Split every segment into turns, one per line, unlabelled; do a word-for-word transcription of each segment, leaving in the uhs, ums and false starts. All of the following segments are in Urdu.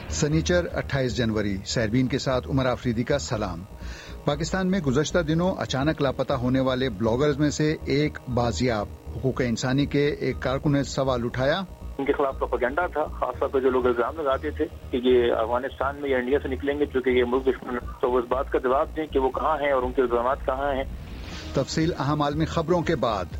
سنیچر اٹھائیس جنوری سیربین کے ساتھ عمر آفریدی کا سلام۔ پاکستان میں گزشتہ دنوں اچانک لاپتہ ہونے والے بلاگرز میں سے ایک بازیاب، حقوق انسانی کے ایک کارکن نے سوال اٹھایا۔
ان کے خلاف پروپیگنڈا تھا، خاص طور پہ جو لوگ الزام لگاتے تھے کہ یہ افغانستان میں یا انڈیا سے نکلیں گے چونکہ یہ ملک دشمن، تو اس بات کا جواب دیں کہ وہ کہاں ہیں اور ان کے الزامات کہاں ہیں۔
تفصیل اہم عالمی خبروں کے بعد۔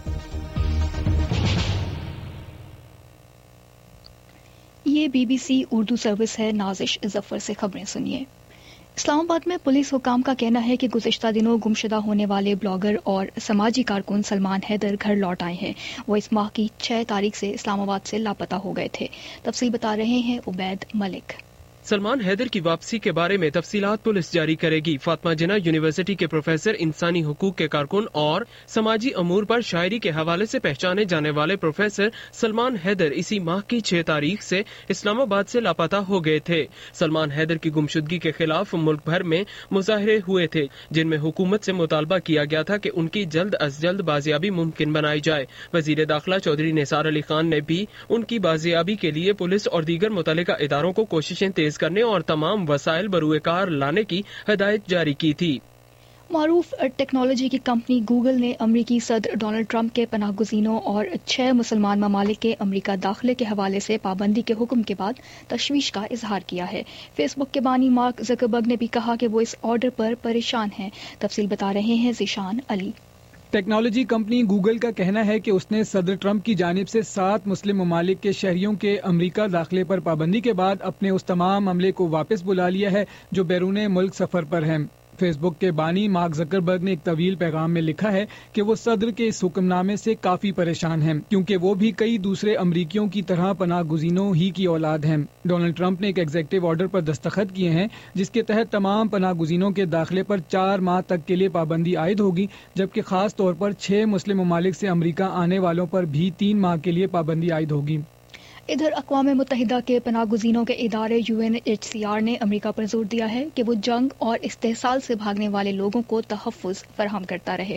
یہ B B C Urdu service ہے، نازش ظفر سے خبریں سنیے۔ اسلام آباد میں پولیس حکام کا کہنا ہے کہ گزشتہ دنوں گمشدہ ہونے والے بلاگر اور سماجی کارکن سلمان حیدر گھر لوٹ آئے ہیں۔ وہ اس ماہ کی چھ تاریخ سے اسلام آباد سے لاپتہ ہو گئے تھے۔ تفصیل بتا رہے ہیں عبید ملک۔
سلمان حیدر کی واپسی کے بارے میں تفصیلات پولیس جاری کرے گی۔ فاطمہ جناح یونیورسٹی کے پروفیسر، انسانی حقوق کے کارکن اور سماجی امور پر شاعری کے حوالے سے پہچانے جانے والے پروفیسر سلمان حیدر اسی ماہ کی چھ تاریخ سے اسلام آباد سے لاپتہ ہو گئے تھے۔ سلمان حیدر کی گمشدگی کے خلاف ملک بھر میں مظاہرے ہوئے تھے، جن میں حکومت سے مطالبہ کیا گیا تھا کہ ان کی جلد از جلد بازیابی ممکن بنائی جائے۔ وزیر داخلہ چودھری نثار علی خان نے بھی ان کی بازیابی کے لیے پولیس اور دیگر متعلقہ اداروں کو کوششیں تیز کرنے اور تمام وسائل بروئے کار لانے کی ہدایت جاری کی تھی۔
معروف ٹیکنالوجی کی کمپنی گوگل نے امریکی صدر ڈونلڈ ٹرمپ کے پناہ گزینوں اور چھ مسلمان ممالک کے امریکہ داخلے کے حوالے سے پابندی کے حکم کے بعد تشویش کا اظہار کیا ہے۔ فیس بک کے بانی مارک زکربرگ نے بھی کہا کہ وہ اس آرڈر پر پریشان ہیں۔ تفصیل بتا رہے ہیں Zeeshan Ali.
Technology company Google کا کہنا ہے کہ اس نے صدر ٹرمپ کی جانب سے سات مسلم ممالک کے شہریوں کے امریکہ داخلے پر پابندی کے بعد اپنے اس تمام عملے کو واپس بلا لیا ہے جو بیرون ملک سفر پر ہیں۔ فیس بک کے بانی مارک زکربرگ نے ایک طویل پیغام میں لکھا ہے کہ وہ صدر کے اس حکم نامے سے کافی پریشان ہیں کیونکہ وہ بھی کئی دوسرے امریکیوں کی طرح پناہ گزینوں ہی کی اولاد ہیں۔ ڈونلڈ ٹرمپ نے ایک ایگزیکٹو آرڈر پر دستخط کیے ہیں جس کے تحت تمام پناہ گزینوں کے داخلے پر چار ماہ تک کے لیے پابندی عائد ہوگی، جبکہ خاص طور پر چھ مسلم ممالک سے امریکہ آنے والوں پر بھی تین ماہ کے لیے پابندی عائد ہوگی۔
ادھر اقوام متحدہ کے پناہ گزینوں کے ادارے U N H C R نے امریکہ پر زور دیا ہے کہ وہ جنگ اور استحصال سے بھاگنے والے لوگوں کو تحفظ فراہم کرتا رہے۔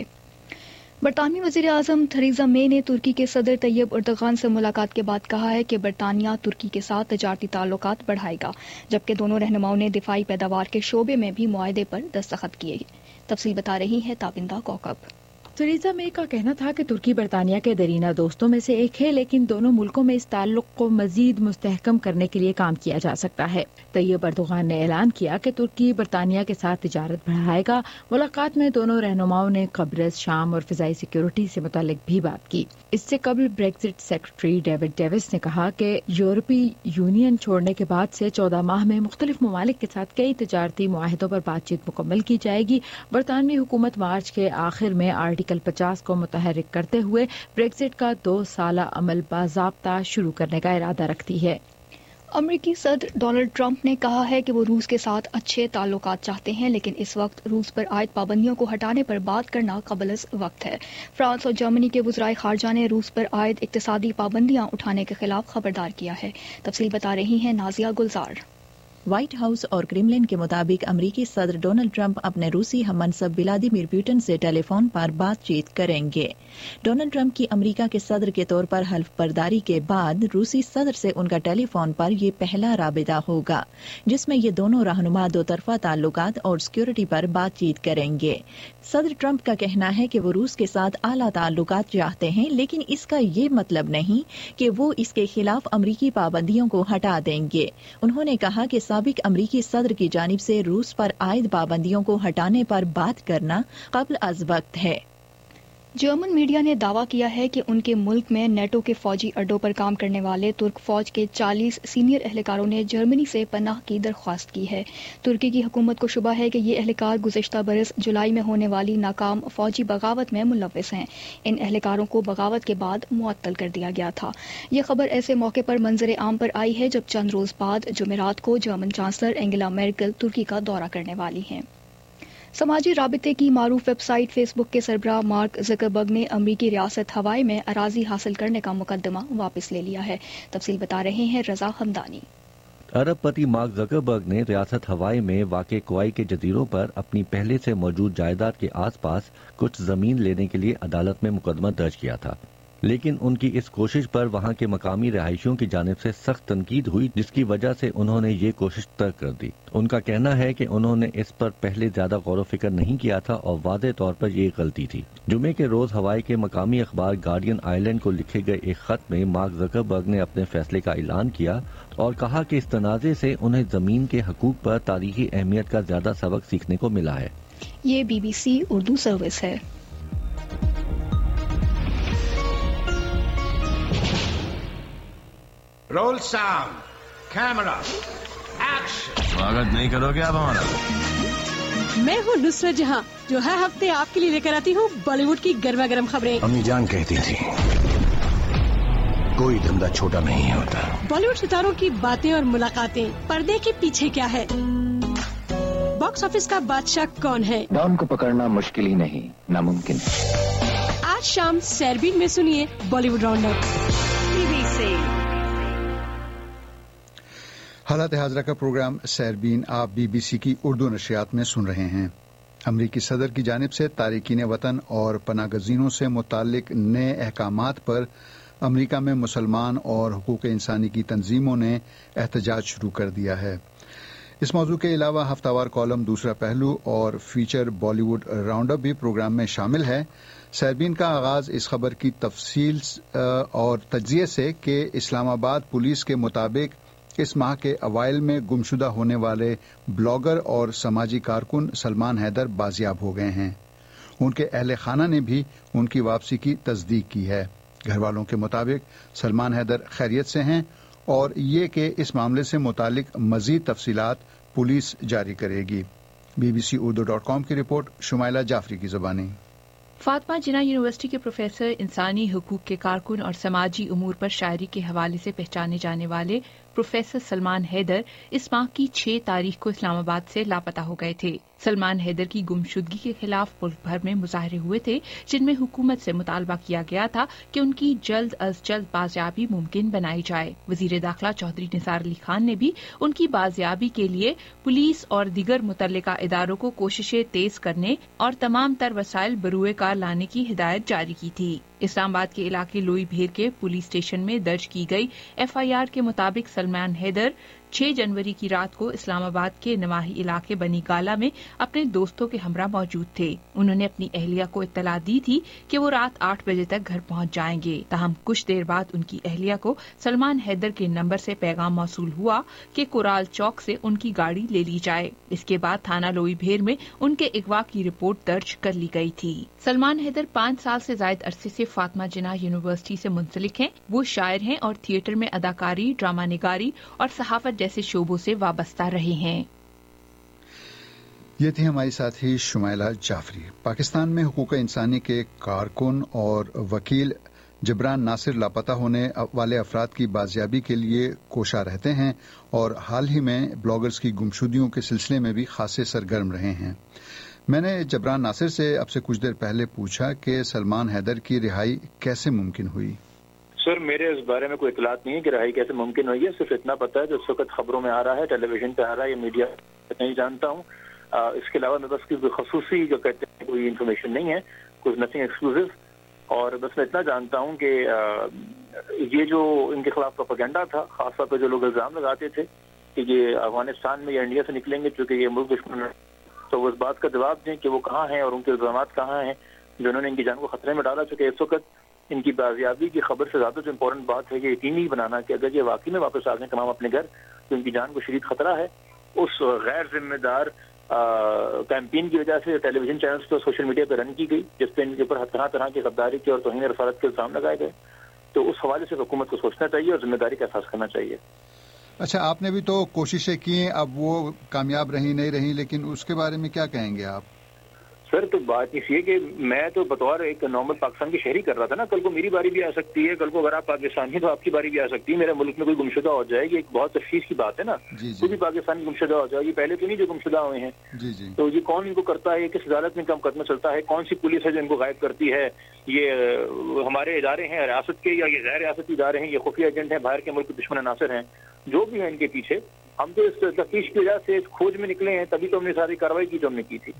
برطانوی وزیر اعظم تھریزا مے نے ترکی کے صدر طیب اردغان سے ملاقات کے بعد کہا ہے کہ برطانیہ ترکی کے ساتھ تجارتی تعلقات بڑھائے گا، جبکہ دونوں رہنماؤں نے دفاعی پیداوار کے شعبے میں بھی معاہدے پر دستخط کیے۔ تفصیل بتا رہی ہے تابندہ کوکب۔
تھریزا مے کا کہنا تھا کہ ترکی برطانیہ کے درینہ دوستوں میں سے ایک ہے، لیکن دونوں ملکوں میں اس تعلق کو مزید مستحکم کرنے کے لیے کام کیا جا سکتا ہے۔ طیب اردغان نے اعلان کیا کہ ترکی برطانیہ کے ساتھ تجارت بڑھائے گا۔ ملاقات میں دونوں رہنماؤں نے قبرص، شام اور فضائی سیکیورٹی سے متعلق بھی بات کی۔ اس سے قبل بریگزٹ سیکرٹری ڈیوڈ ڈیوس نے کہا کہ یورپی یونین چھوڑنے کے بعد سے چودہ ماہ میں مختلف ممالک کے ساتھ کئی تجارتی معاہدوں پر بات چیت مکمل کی جائے گی۔ برطانوی حکومت مارچ کے آخر میں آرٹیکل پچاس کو متحرک کرتے ہوئے بریگزٹ کا دو سالہ عمل باضابطہ شروع کرنے کا ارادہ رکھتی ہے۔
امریکی صدر ڈونلڈ ٹرمپ نے کہا ہے کہ وہ روس کے ساتھ اچھے تعلقات چاہتے ہیں، لیکن اس وقت روس پر عائد پابندیوں کو ہٹانے پر بات کرنا قبل از وقت ہے۔ فرانس اور جرمنی کے وزرائے خارجہ نے روس پر عائد اقتصادی پابندیاں اٹھانے کے خلاف خبردار کیا ہے۔ تفصیل بتا رہی ہیں نازیہ گلزار۔
وائٹ ہاؤس اور کرملن کے مطابق امریکی صدر ڈونلڈ ٹرمپ اپنے روسی ہم منصب ولادیمیر پوٹن سے ٹیلی فون پر بات چیت کریں گے۔ ڈونلڈ ٹرمپ کی امریکہ کے صدر کے طور پر حلف برداری کے بعد روسی صدر سے ان کا ٹیلی فون پر یہ پہلا رابطہ ہوگا جس میں یہ دونوں رہنما دو طرفہ تعلقات اور سیکیورٹی پر بات چیت کریں گے۔ صدر ٹرمپ کا کہنا ہے کہ وہ روس کے ساتھ اعلیٰ تعلقات چاہتے ہیں، لیکن اس کا یہ مطلب نہیں کہ وہ اس کے خلاف امریکی پابندیوں کو ہٹا دیں گے۔ انہوں نے کہا کہ سابق امریکی صدر کی جانب سے روس پر عائد پابندیوں کو ہٹانے پر بات کرنا قبل از وقت ہے۔
جرمن میڈیا نے دعویٰ کیا ہے کہ ان کے ملک میں نیٹو کے فوجی اڈوں پر کام کرنے والے ترک فوج کے چالیس سینئر اہلکاروں نے جرمنی سے پناہ کی درخواست کی ہے۔ ترکی کی حکومت کو شبہ ہے کہ یہ اہلکار گزشتہ برس جولائی میں ہونے والی ناکام فوجی بغاوت میں ملوث ہیں۔ ان اہلکاروں کو بغاوت کے بعد معطل کر دیا گیا تھا۔ یہ خبر ایسے موقع پر منظر عام پر آئی ہے جب چند روز بعد جمعرات کو جرمن چانسلر اینگلا میرکل ترکی کا دورہ کرنے والی ہیں۔ سماجی رابطے کی معروف ویب سائٹ فیس بک کے سربراہ مارک زکربرگ نے امریکی ریاست ہوائی میں اراضی حاصل کرنے کا مقدمہ واپس لے لیا ہے۔ تفصیل بتا رہے ہیں رضا حمدانی۔
ارب پتی مارک زکربرگ نے ریاست ہوائی میں واقع کوئی کے جزیروں پر اپنی پہلے سے موجود جائیداد کے آس پاس کچھ زمین لینے کے لیے عدالت میں مقدمہ درج کیا تھا۔ لیکن ان کی اس کوشش پر وہاں کے مقامی رہائشیوں کی جانب سے سخت تنقید ہوئی، جس کی وجہ سے انہوں نے یہ کوشش ترک کر دی۔ ان کا کہنا ہے کہ انہوں نے اس پر پہلے زیادہ غور و فکر نہیں کیا تھا اور واضح طور پر یہ غلطی تھی۔ جمعے کے روز ہوائی کے مقامی اخبار گارڈین آئیلینڈ کو لکھے گئے ایک خط میں مارک زکربرگ نے اپنے فیصلے کا اعلان کیا اور کہا کہ اس تنازع سے انہیں زمین کے حقوق پر تاریخی اہمیت کا زیادہ سبق سیکھنے کو ملا ہے۔
یہ B B C Urdu service ہے۔
Roll sound, camera, action.
سواگت نہیں کرو گے آپ ہمارا؟
میں ہوں نصرت جہاں، جو ہر ہفتے آپ کے لیے لے کر آتی ہوں بالی ووڈ کی گرما گرم خبریں۔
امی جان کہتی تھی کوئی دھندا چھوٹا نہیں ہوتا۔
بالی ووڈ ستاروں کی باتیں اور ملاقاتیں، پردے کے پیچھے کیا ہے، باکس آفس کا بادشاہ کون ہے،
ڈان کو پکڑنا مشکل ہی نہیں، ناممکن۔
آج شام سیربین میں سنیے Bollywood round up, T V سے۔
حالات حاضرہ کا پروگرام سیربین آپ بی بی سی کی اردو نشریات میں سن رہے ہیں۔ امریکی صدر کی جانب سے تارکین وطن اور پناہ گزینوں سے متعلق نئے احکامات پر امریکہ میں مسلمان اور حقوق انسانی کی تنظیموں نے احتجاج شروع کر دیا ہے۔ اس موضوع کے علاوہ ہفتہ وار کالم دوسرا پہلو اور feature Bollywood round up بھی پروگرام میں شامل ہے۔ سیربین کا آغاز اس خبر کی تفصیل اور تجزیے سے کہ اسلام آباد پولیس کے مطابق اس ماہ کے اوائل میں گمشدہ ہونے والے بلاگر اور سماجی کارکن سلمان حیدر بازیاب ہو گئے ہیں۔ ان کے اہل خانہ نے بھی ان کی واپسی کی تصدیق کی ہے۔ گھر والوں کے مطابق سلمان حیدر خیریت سے ہیں اور یہ کہ اس معاملے سے متعلق مزید تفصیلات پولیس جاری کرے گی۔ B B C Urdu dot com کی رپورٹ، شمائلہ جعفری کی زبانی۔
فاطمہ جناح یونیورسٹی کے پروفیسر، انسانی حقوق کے کارکن اور سماجی امور پر شاعری کے حوالے سے پہچانے جانے والے پروفیسر سلمان حیدر اس ماہ کی چھ تاریخ کو اسلام آباد سے لاپتہ ہو گئے تھے۔ سلمان حیدر کی گمشدگی کے خلاف ملک بھر میں مظاہرے ہوئے تھے، جن میں حکومت سے مطالبہ کیا گیا تھا کہ ان کی جلد از جلد بازیابی ممکن بنائی جائے۔ وزیر داخلہ چودھری نثار علی خان نے بھی ان کی بازیابی کے لیے پولیس اور دیگر متعلقہ اداروں کو کوششیں تیز کرنے اور تمام تر وسائل بروئے کار لانے کی ہدایت جاری کی تھی۔ اسلام آباد کے علاقے لوئی بھیر کے پولیس اسٹیشن میں درج کی گئی ایف آئی آر کے مطابق سلمان حیدر چھ جنوری کی رات کو اسلام آباد کے نواحی علاقے بنی گالا میں اپنے دوستوں کے ہمراہ موجود تھے۔ انہوں نے اپنی اہلیہ کو اطلاع دی تھی کہ وہ رات آٹھ بجے تک گھر پہنچ جائیں گے، تاہم کچھ دیر بعد ان کی اہلیہ کو سلمان حیدر کے نمبر سے پیغام موصول ہوا کہ کورال چوک سے ان کی گاڑی لے لی جائے۔ اس کے بعد تھانہ لوئی بھیر میں ان کے اغوا کی رپورٹ درج کر لی گئی تھی۔ سلمان حیدر پانچ سال سے زائد عرصے سے فاطمہ جناح یونیورسٹی سے منسلک ہیں۔ وہ شاعر ہیں اور تھیٹر میں اداکاری، ڈرامہ نگاری اور صحافت جیسے شعبوں سے وابستہ رہے ہیں۔
یہ تھی ہماری ساتھی شمائلہ جعفری۔ پاکستان میں حقوق انسانی کے کارکن اور وکیل جبران ناصر لاپتہ ہونے والے افراد کی بازیابی کے لیے کوشاں رہتے ہیں اور حال ہی میں بلاگرز کی گمشدگیوں کے سلسلے میں بھی خاصے سرگرم رہے ہیں۔ میں نے جبران ناصر سے اب سے کچھ دیر پہلے پوچھا کہ سلمان حیدر کی رہائی کیسے ممکن ہوئی۔
سر میرے اس بارے میں کوئی اطلاعات نہیں ہے کہ رہائی کیسے ممکن ہوئی ہے، صرف اتنا پتا ہے جو اس وقت خبروں میں آ رہا ہے، ٹیلی ویژن پہ آ رہا ہے، یہ میڈیا نہیں جانتا ہوں۔ اس کے علاوہ میں بس کوئی خصوصی جو کہتے ہیں کوئی انفارمیشن نہیں ہے، کچھ نتھنگ ایکسکلوسیو، اور بس میں اتنا جانتا ہوں کہ یہ جو ان کے خلاف پروپیگنڈا تھا، خاص طور پہ جو لوگ الزام لگاتے تھے کہ یہ افغانستان میں یا انڈیا سے نکلیں گے چونکہ یہ ملک دشمن ہے، تو وہ اس بات کا جواب دیں کہ وہ کہاں ہیں اور ان کے الزامات کہاں ہیں جنہوں نے ان کی جان کو خطرے میں ڈالا، چونکہ اس وقت ان کی بازیابی کی خبر سے زیادہ جو امپورٹنٹ بات ہے یہ یقینی بنانا کہ اگر یہ واقعی میں واپس آ گئے تمام اپنے گھر تو ان کی جان کو شدید خطرہ ہے۔ اس غیر ذمہ دار کیمپین کی وجہ سے ٹیلی ویژن چینلز تو سوشل میڈیا پہ رن کی گئی جس پہ ان کے اوپر طرح طرح کی غداری کی اور توہین رسالت کے الزام لگائے گئے، تو اس حوالے سے حکومت کو سوچنا چاہیے اور ذمہ داری کا احساس کرنا چاہیے۔
اچھا، آپ نے بھی تو کوششیں کی ہیں، اب وہ کامیاب رہی نہیں رہی، لیکن اس کے بارے میں کیا کہیں گے آپ؟
سر تو بات اس یہ کہ میں تو بطور ایک نارمل پاکستان کی شہری کر رہا تھا نا، کل کو میری باری بھی آ سکتی ہے، کل کو اگر آپ پاکستانی ہیں تو آپ کی باری بھی آ سکتی ہے، میرے ملک میں کوئی گمشدہ ہو جائے گی، ایک بہت تشویش کی بات ہے نا، کوئی بھی پاکستانی گمشدہ ہو جائے گی، پہلے تو نہیں جو گمشدہ ہوئے ہیں، جی جی تو یہ کون ان کو کرتا ہے، کس عدالت میں کم قدمہ چلتا ہے، کون سی پولیس ہے جو ان کو غائب کرتی ہے، یہ ہمارے ادارے ہیں ریاست کے یا یہ غیر ریاستی ادارے ہیں، یہ خفیہ ایجنٹ ہیں، باہر کے ملک دشمن عناصر ہیں، جو بھی ہیں ان کے پیچھے، ہم تو اس تفتیش کی وجہ سے اس کھوج میں نکلے ہیں، تبھی تو ہم نے ساری کارروائی کی جو ہم نے کی تھی۔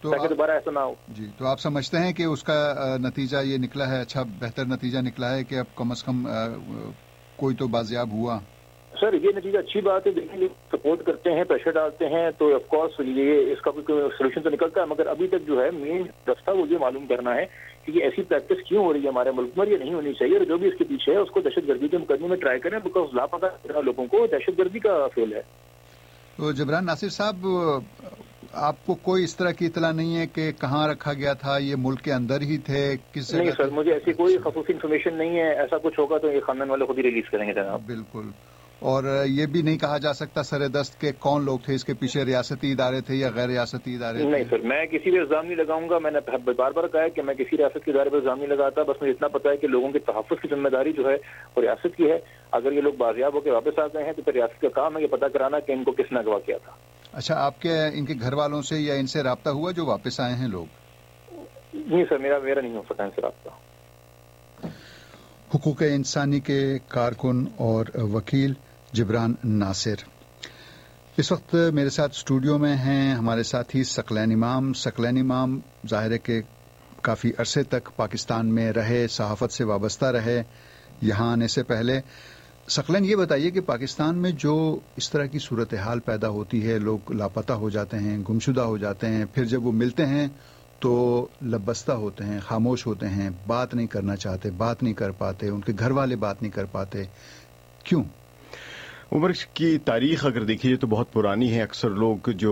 تاکہ دوبارہ ایسا نہ ہو.
جی تو آپ سمجھتے ہیں کہ اس کا نتیجہ یہ نکلا ہے، اچھا بہتر نتیجہ نکلا ہے کہ اب کم از کم کوئی تو بازیاب ہوا؟
سر یہ نتیجہ اچھی بات ہے. دیکھیں سپورٹ کرتے ہیں، پریشر ڈالتے ہیں تو آف کورس یہ اس کا کوئی سولوشن تو نکلتا ہے، مگر ابھی تک جو ہے مین رستہ وہ یہ معلوم کرنا ہے کہ یہ ایسی پریکٹس کیوں ہو رہی ہے ہمارے ملک میں، یہ نہیں ہونی چاہیے، اور جو بھی اس کے پیچھے ہے اس کو دہشت گردی کے مقدمے میں ٹرائی کریں، بیکاز لاپتہ لوگوں کو دہشت گردی کا فیل ہے.
تو جبران ناصر صاحب، آپ کو کوئی اس طرح کی اطلاع نہیں ہے کہ کہاں رکھا گیا تھا، یہ ملک کے اندر ہی تھے، کس جگہ؟
نہیں سر، مجھے ایسی کوئی خصوصی انفارمیشن نہیں ہے. ایسا کچھ ہوگا تو یہ خاندان والے خود ہی ریلیز کریں گے جناب.
بالکل. اور یہ بھی نہیں کہا جا سکتا سر دست کے کون لوگ تھے اس کے پیچھے، ریاستی ادارے تھے یا غیر ریاستی ادارے تھے؟
نہیں سر، میں کسی بھی الزام نہیں لگاؤں گا. میں نے بار بار کہا ہے کہ میں کسی ریاست کے ادارے پر الزام نہیں لگاتا. بس مجھے اتنا پتا ہے کہ لوگوں کے تحفظ کی ذمہ داری جو ہے وہ ریاست کی ہے. اگر یہ لوگ بازیاب ہو کے واپس آ گئے ہیں تو پھر ریاست کا کام ہے یہ پتا کرانا کہ ان کو کس نے اغوا کیا تھا.
اچھا، آپ کے ان کے گھر والوں سے یا ان سے رابطہ ہوا جو واپس آئے ہیں لوگ؟
نہیں سر، میرا میرا نہیں ہو سکا ان سے رابطہ.
حقوق انسانی کے کارکن اور وکیل جبران ناصر اس وقت میرے ساتھ اسٹوڈیو میں ہیں. ہمارے ساتھی ثقلین امام. ثقلین امام ظاہر ہے کہ کافی عرصے تک پاکستان میں رہے، صحافت سے وابستہ رہے یہاں آنے سے پہلے. ثقلین، یہ بتائیے کہ پاکستان میں جو اس طرح کی صورتحال پیدا ہوتی ہے، لوگ لاپتہ ہو جاتے ہیں، گمشدہ ہو جاتے ہیں، پھر جب وہ ملتے ہیں تو لبستہ ہوتے ہیں، خاموش ہوتے ہیں، بات نہیں کرنا چاہتے، بات نہیں کر پاتے، ان کے گھر والے بات نہیں کر پاتے، کیوں؟
عمر کی تاریخ اگر دیکھی جائے تو بہت پرانی ہے. اکثر لوگ جو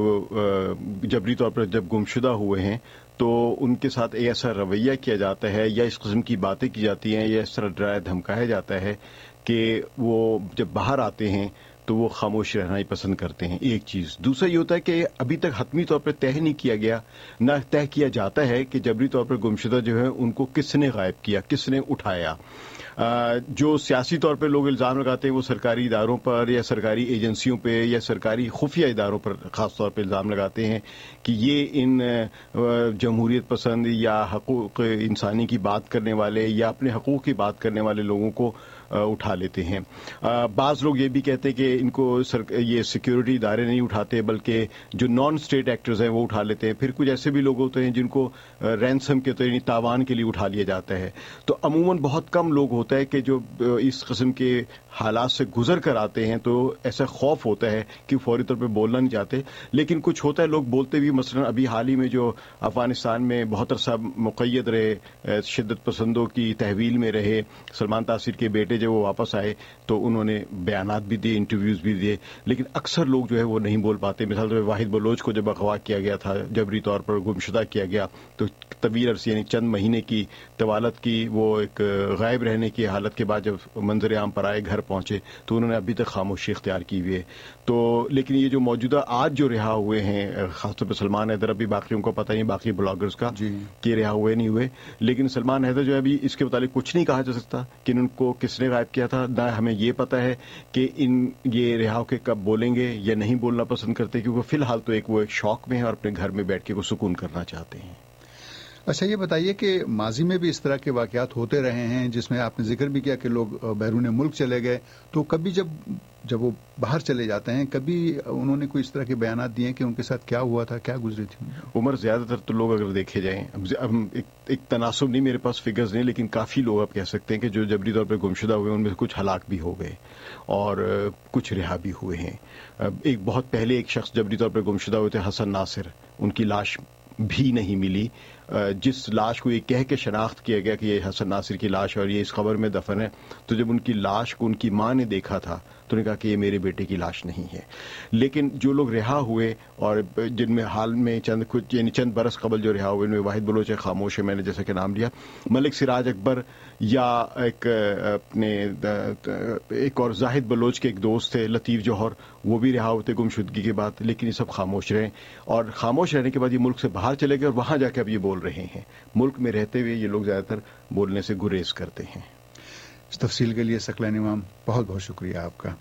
جبری طور پر جب گمشدہ ہوئے ہیں تو ان کے ساتھ ایسا رویہ کیا جاتا ہے یا اس قسم کی باتیں کی جاتی ہیں یا اس طرح ڈرایا دھمکایا جاتا ہے کہ وہ جب باہر آتے ہیں تو وہ خاموش رہنا ہی پسند کرتے ہیں. ایک چیز. دوسرا یہ ہوتا ہے کہ ابھی تک حتمی طور پر طے نہیں کیا گیا، نہ طے کیا جاتا ہے کہ جبری طور پر گمشدہ جو ہے ان کو کس نے غائب کیا، کس نے اٹھایا. جو سیاسی طور پہ لوگ الزام لگاتے ہیں وہ سرکاری اداروں پر یا سرکاری ایجنسیوں پہ یا سرکاری خفیہ اداروں پر خاص طور پہ الزام لگاتے ہیں کہ یہ ان جمہوریت پسند یا حقوق انسانی کی بات کرنے والے یا اپنے حقوق کی بات کرنے والے لوگوں کو اٹھا لیتے ہیں. بعض لوگ یہ بھی کہتے ہیں کہ ان کو یہ سیکیورٹی ادارے نہیں اٹھاتے بلکہ جو نان اسٹیٹ ایکٹرز ہیں وہ اٹھا لیتے ہیں. پھر کچھ ایسے بھی لوگ ہوتے ہیں جن کو رینسم کے تو یعنی تاوان کے لیے اٹھا لیا جاتا ہے. تو عموماً بہت کم لوگ ہوتا ہے کہ جو اس قسم کے حالات سے گزر کر آتے ہیں تو ایسا خوف ہوتا ہے کہ فوری طور پہ بولنا نہیں چاہتے. لیکن کچھ ہوتا ہے لوگ بولتے بھی. مثلا ابھی حال ہی میں جو افغانستان میں بہت عرصہ مقید رہے، شدت پسندوں کی تحویل میں رہے، سلمان تاثیر کے بیٹے جب وہ واپس آئے تو انہوں نے بیانات بھی دیے، انٹرویوز بھی دیے، لیکن اکثر لوگ جو ہے وہ نہیں بول پاتے. مثال طور پہ واحد بلوچ کو جب اغوا کیا گیا تھا، جبری طور پر گمشدہ کیا گیا، تو طویل عرصے یعنی چند مہینے کی طوالت کی وہ ایک غائب رہنے کی حالت کے بعد جب منظر عام پر آئے، گھر پہنچے، تو انہوں نے ابھی تک خاموشی اختیار کی ہوئی ہے. تو لیکن یہ جو موجودہ آج جو رہا ہوئے ہیں، خاص طور پہ سلمان حیدر، ابھی باقیوں کو پتہ نہیں باقی بلاگرز کا جی. کہ رہا ہوئے نہیں ہوئے، لیکن سلمان حیدر جو ہے ابھی اس کے متعلق کچھ نہیں کہا جا سکتا کہ ان کو کس نے غائب کیا تھا. نہ ہمیں یہ پتہ ہے کہ ان یہ رہا ہو کے کب بولیں گے یا نہیں بولنا پسند کرتے، کیونکہ فی الحال تو ایک وہ ایک شوق میں ہے اور اپنے گھر میں بیٹھ کے وہ سکون کرنا چاہتے ہیں.
اچھا یہ بتائیے کہ ماضی میں بھی اس طرح کے واقعات ہوتے رہے ہیں جس میں آپ نے ذکر بھی کیا کہ لوگ بیرون ملک چلے گئے، تو کبھی جب جب وہ باہر چلے جاتے ہیں کبھی انہوں نے کوئی اس طرح کے بیانات دیے کہ ان کے ساتھ کیا ہوا تھا، کیا گزری تھی؟
عمر زیادہ تر تو لوگ اگر دیکھے جائیں، اب ایک تناسب نہیں، میرے پاس فگرز نہیں، لیکن کافی لوگ آپ کہہ سکتے ہیں کہ جو جبری طور پہ گمشدہ ہوئے ان میں سے کچھ ہلاک بھی ہو گئے اور کچھ رہا بھی ہوئے ہیں. ایک بہت پہلے ایک شخص جبری طور پہ گمشدہ ہوئے تھے، حسن ناصر، ان کی لاش بھی نہیں ملی. جس لاش کو یہ کہہ کے شناخت کیا گیا کہ یہ حسن ناصر کی لاش اور یہ اس قبر میں دفن ہے، تو جب ان کی لاش کو ان کی ماں نے دیکھا تھا تو نے کہا کہ یہ میرے بیٹے کی لاش نہیں ہے. لیکن جو لوگ رہا ہوئے اور جن میں حال میں چند کچھ یعنی چند برس قبل جو رہا ہوئے، ان میں واحد بلوچ خاموش ہے، میں نے جیسا کہ نام لیا، ملک سراج اکبر یا ایک اپنے ایک اور زاہد بلوچ کے ایک دوست تھے لطیف جوہر، وہ بھی رہا ہوتے گمشدگی کے بعد، لیکن یہ سب خاموش رہے اور خاموش رہنے کے بعد یہ ملک سے باہر چلے گئے اور وہاں جا کے اب یہ بول رہے ہیں. ملک میں رہتے ہوئے یہ لوگ زیادہ تر بولنے سے گریز کرتے ہیں.
اس تفصیل کے لیے ثقلین امام بہت بہت شکریہ آپ کا.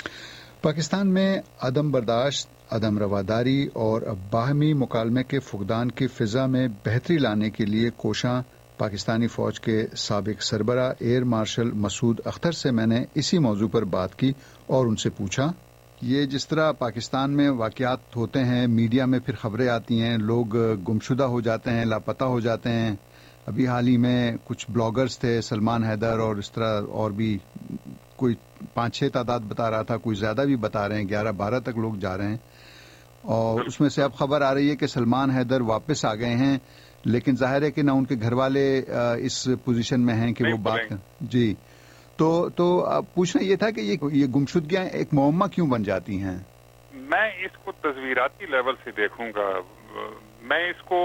پاکستان میں عدم برداشت، عدم رواداری اور باہمی مکالمے کے فقدان کی فضا میں بہتری لانے کے لیے کوشاں پاکستانی فوج کے سابق سربراہ ایئر مارشل مسعود اختر سے میں نے اسی موضوع پر بات کی اور ان سے پوچھا یہ جس طرح پاکستان میں واقعات ہوتے ہیں، میڈیا میں پھر خبریں آتی ہیں، لوگ گمشدہ ہو جاتے ہیں، لاپتہ ہو جاتے ہیں. ابھی حال ہی میں کچھ بلاگرز تھے، سلمان حیدر اور اس طرح اور بھی کوئی پانچ چھ تعداد بتا رہا تھا، کوئی زیادہ بھی بتا رہے ہیں، گیارہ بارہ تک لوگ جا رہے ہیں. اور اس میں سے اب خبر آ رہی ہے کہ سلمان حیدر واپس آ گئے ہیں، لیکن ظاہر ہے کہ نہ ان کے گھر والے اس پوزیشن میں ہیں کہ وہ بات کریں. جی تو تو پوچھنا یہ تھا کہ یہ یہ گمشدگیاں ایک معمہ کیوں بن جاتی ہیں؟
میں اس کو تصویراتی لیول سے دیکھوں گا. میں اس کو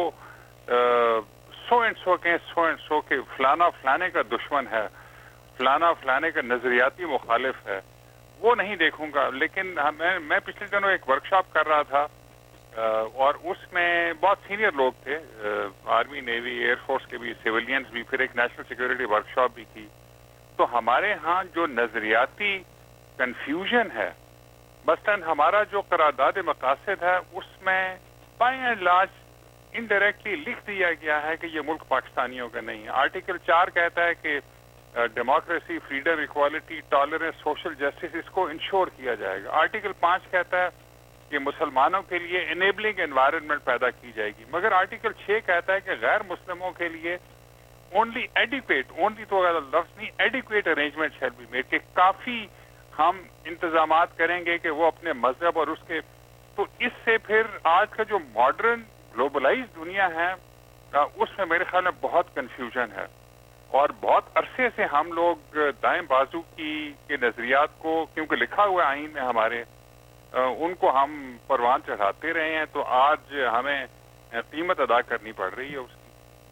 سو اینڈ سو کے سو اینڈ سو کے فلانا فلانے کا دشمن ہے، فلانا فلانے کا نظریاتی مخالف ہے، وہ نہیں دیکھوں گا. لیکن میں پچھلے دنوں ایک ورکشاپ کر رہا تھا اور اس میں بہت سینئر لوگ تھے، آرمی، نیوی، ایئر فورس کے بھی، سویلینز بھی، پھر ایک نیشنل سیکورٹی ورکشاپ بھی کی. تو ہمارے ہاں جو نظریاتی کنفیوژن ہے، مثلاً ہمارا جو قرارداد مقاصد ہے اس میں بائی اینڈ لارج انڈائریکٹلی لکھ دیا گیا ہے کہ یہ ملک پاکستانیوں کا نہیں ہے. آرٹیکل چار کہتا ہے کہ democracy, freedom, equality, tolerance, social justice اس کو انشور کیا جائے گا. آرٹیکل پانچ کہتا ہے کہ مسلمانوں کے لیے انیبلنگ انوائرمنٹ پیدا کی جائے گی. مگر آرٹیکل چھ کہتا ہے کہ غیر مسلموں کے لیے اونلی ایڈیکویٹ، اونلی تو لفظ نہیں، adequate arrangement shall be made, کہ کافی ہم انتظامات کریں گے کہ وہ اپنے مذہب اور اس کے. تو اس سے پھر آج کا جو ماڈرن گلوبلائز دنیا ہے اس میں میرے خیال میں بہت کنفیوژن ہے. اور بہت عرصے سے ہم لوگ دائیں بازو کی کے نظریات کو، کیونکہ لکھا ہوا ہے آئین میں ہمارے، ان کو ہم پروان چڑھاتے رہے ہیں، تو آج ہمیں قیمت ادا کرنی پڑ رہی ہے اس کی.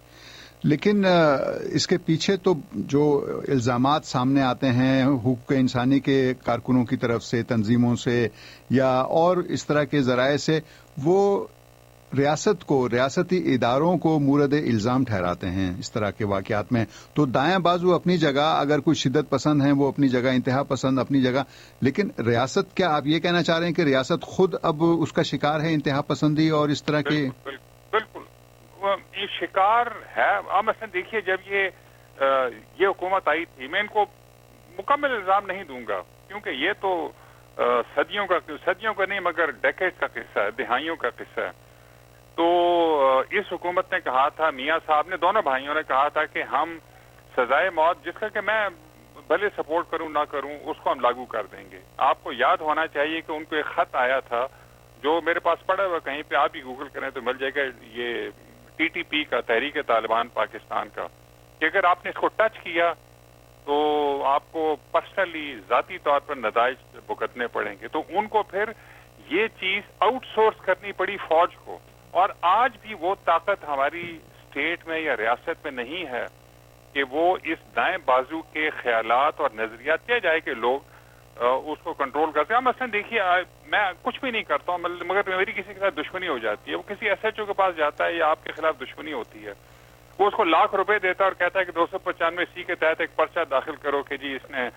لیکن اس کے پیچھے تو جو الزامات سامنے آتے ہیں حقوق انسانی کے کارکنوں کی طرف سے، تنظیموں سے یا اور اس طرح کے ذرائع سے، وہ ریاست کو، ریاستی اداروں کو مورد الزام ٹھہراتے ہیں اس طرح کے واقعات میں. تو دائیں بازو اپنی جگہ، اگر کوئی شدت پسند ہیں وہ اپنی جگہ، انتہا پسند اپنی جگہ، لیکن ریاست، کیا آپ یہ کہنا چاہ رہے ہیں کہ ریاست خود اب اس کا شکار ہے انتہا پسندی اور اس طرح کے؟
بالکل یہ شکار ہے. آپ مثلا دیکھیے، جب یہ یہ حکومت آئی تھی، میں ان کو مکمل الزام نہیں دوں گا کیونکہ یہ تو صدیوں کا صدیوں کا نہیں مگر ڈیکیڈ کا قصہ ہے، دہائیوں کا قصہ ہے. تو اس حکومت نے کہا تھا، میاں صاحب نے، دونوں بھائیوں نے کہا تھا کہ ہم سزائے موت، جس کا کہ میں بھلے سپورٹ کروں نہ کروں، اس کو ہم لاگو کر دیں گے. آپ کو یاد ہونا چاہیے کہ ان کو ایک خط آیا تھا جو میرے پاس پڑا ہوا، کہیں پہ آپ بھی گوگل کریں تو مل جائے گا، یہ ٹی ٹی پی کا، تحریک طالبان پاکستان کا، کہ اگر آپ نے اس کو ٹچ کیا تو آپ کو پرسنلی، ذاتی طور پر نتائج بھگتنے پڑیں گے. تو ان کو پھر یہ چیز آؤٹ سورس کرنی پڑی فوج کو. اور آج بھی وہ طاقت ہماری اسٹیٹ میں یا ریاست میں نہیں ہے کہ وہ اس دائیں بازو کے خیالات اور نظریات کیا جائے کہ لوگ اس کو کنٹرول کرتے ہیں. مثلا دیکھیے، میں کچھ بھی نہیں کرتا ہوں مگر میری کسی کے ساتھ دشمنی ہو جاتی ہے، وہ کسی ایس ایچ او کے پاس جاتا ہے یا آپ کے خلاف دشمنی ہوتی ہے، وہ اس کو لاکھ روپے دیتا ہے اور کہتا ہے کہ دو سو پچانوے سی کے تحت ایک پرچہ داخل کرو کہ جی اس نے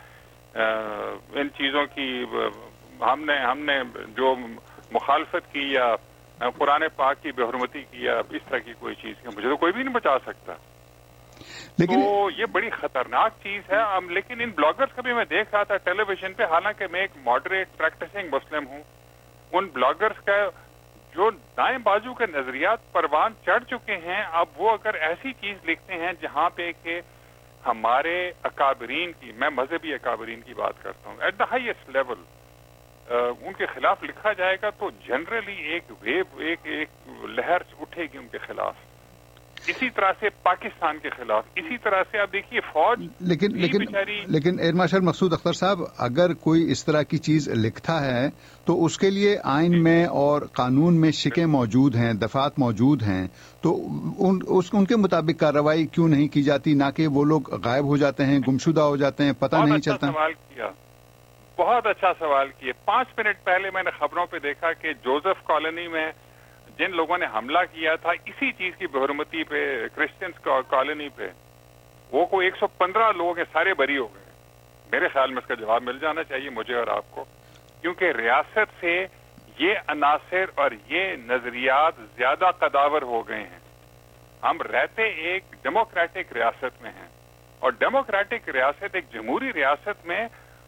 ان چیزوں کی ہم نے ہم نے جو مخالفت کی یا قرآن پاک کی بے حرمتی کی یا اس طرح کی کوئی چیز کی. مجھے تو کوئی بھی نہیں بچا سکتا. لیکن تو یہ بڑی خطرناک چیز ہے. لیکن ان بلاگرز کا بھی میں دیکھ رہا تھا ٹیلی ویژن پہ، حالانکہ میں ایک ماڈریٹ پریکٹسنگ مسلم ہوں، ان بلاگرز کا جو دائیں بازو کے نظریات پروان چڑھ چکے ہیں، اب وہ اگر ایسی چیز لکھتے ہیں جہاں پہ کہ ہمارے اکابرین کی، میں مذہبی اکابرین کی بات کرتا ہوں، ایٹ دا ہائیسٹ لیول ان کے خلاف لکھا جائے گا تو جنرلی ایک ویو، ایک ایک لہر اٹھے گی ان کے خلاف. اسی طرح سے پاکستان کے خلاف، اسی طرح سے آپ دیکھیے فوج.
لیکن لیکن لیکن ایئر مارشل مقصود اختر صاحب، اگر کوئی اس طرح کی چیز لکھتا ہے تو اس کے لیے آئین میں اور قانون میں شکیں موجود ہیں، دفعات موجود ہیں، تو ان اس ان کے مطابق کارروائی کیوں نہیں کی جاتی، نہ کہ وہ لوگ غائب ہو جاتے ہیں، گمشدہ ہو جاتے ہیں، پتہ نہیں چلتا؟
سوال کیا، بہت اچھا سوال کیا. پانچ منٹ پہلے میں نے خبروں پہ دیکھا کہ جوزف کالونی میں جن لوگوں نے حملہ کیا تھا اسی چیز کی بے حرمتی پہ، کرسچنس کالونی پہ، وہ کو ایک سو پندرہ لوگ ہیں، سارے بری ہو گئے. میرے خیال میں اس کا جواب مل جانا چاہیے مجھے اور آپ کو، کیونکہ ریاست سے یہ عناصر اور یہ نظریات زیادہ قداور ہو گئے ہیں. ہم رہتے ایک ڈیموکریٹک ریاست میں ہیں، اور ڈیموکریٹک ریاست، ایک جمہوری ریاست میں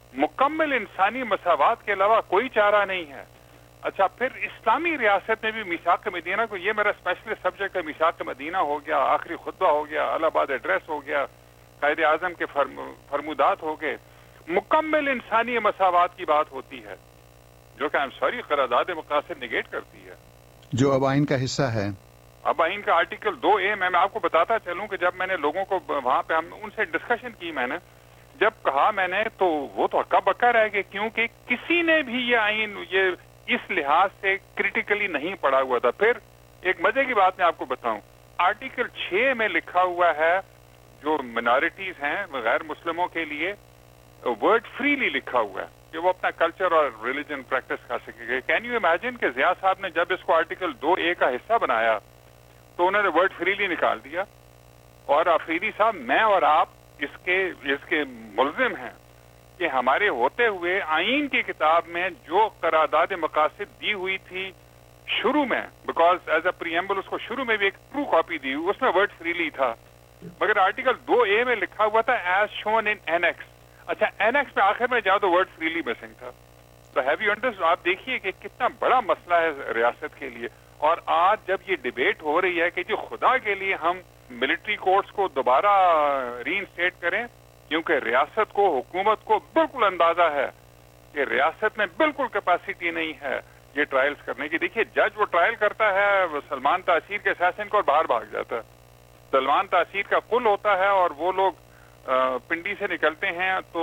مکمل انسانی مساوات کے علاوہ کوئی چارہ نہیں ہے. اچھا پھر اسلامی ریاست میں بھی میثاق مدینہ کو، یہ میرا اسپیشلسٹ سبجیکٹ ہے، میثاق مدینہ ہو گیا، آخری خطبہ ہو گیا، الہ آباد ایڈریس ہو گیا، قائد اعظم کے فرم فرمودات ہو گئے، مکمل انسانی مساوات کی بات ہوتی ہے جو کہ ایم سوری قرارداد مقاصد نگیٹ کرتی ہے،
جو اب آئین کا حصہ ہے.
اب آئین کا آرٹیکل دو اے میں میں آپ کو بتاتا چلوں کہ جب میں نے لوگوں کو وہاں پہ ہم ان سے ڈسکشن کی، میں نے جب کہا میں نے تو وہ تو ہکا بکا رہ گئے، کیونکہ کسی نے بھی یہ آئین یہ اس لحاظ سے کریٹیکلی نہیں پڑھا ہوا تھا. پھر ایک مزے کی بات میں آپ کو بتاؤں، آرٹیکل چھ میں لکھا ہوا ہے جو منارٹیز ہیں غیر مسلموں کے لیے ورڈ فریلی لکھا ہوا ہے کہ وہ اپنا کلچر اور ریلیجن پریکٹس کر سکے. کین یو امیجن کہ ضیاء صاحب نے جب اس کو آرٹیکل دو اے کا حصہ بنایا تو انہوں نے ورڈ فریلی نکال دیا، اور آفریدی صاحب میں اور آپ اس کے اس کے ملزم ہیں کہ ہمارے ہوتے ہوئے آئین کی کتاب میں جو قرارداد مقاصد دی ہوئی تھی شروع میں، بیکاز ایز اے پریمبل اس کو شروع میں بھی ایک ٹرو کاپی دی ہوئی، اس میں ورڈ فریلی تھا، مگر آرٹیکل دو اے میں لکھا ہوا تھا ایز شون ان اینیکس. اچھا اینیکس میں آخر میں جاؤ تو ورڈ فریلی مسنگ تھا. تو ہیو یو انڈرسٹینڈ؟ آپ دیکھیے کہ کتنا بڑا مسئلہ ہے ریاست کے لیے. اور آج جب یہ ڈیبیٹ ہو رہی ہے کہ جو خدا کے لیے ہم ملٹری کورٹس کو دوبارہ ری انسٹیٹ کریں، کیونکہ ریاست کو حکومت کو بالکل اندازہ ہے کہ ریاست میں بالکل کیپیسٹی نہیں ہے یہ ٹرائلز کرنے کی. دیکھیے جج وہ ٹرائل کرتا ہے سلمان تاثیر کے اساسن کو اور باہر بھاگ جاتا ہے. سلمان تاثیر کا قل ہوتا ہے اور وہ لوگ پنڈی سے نکلتے ہیں تو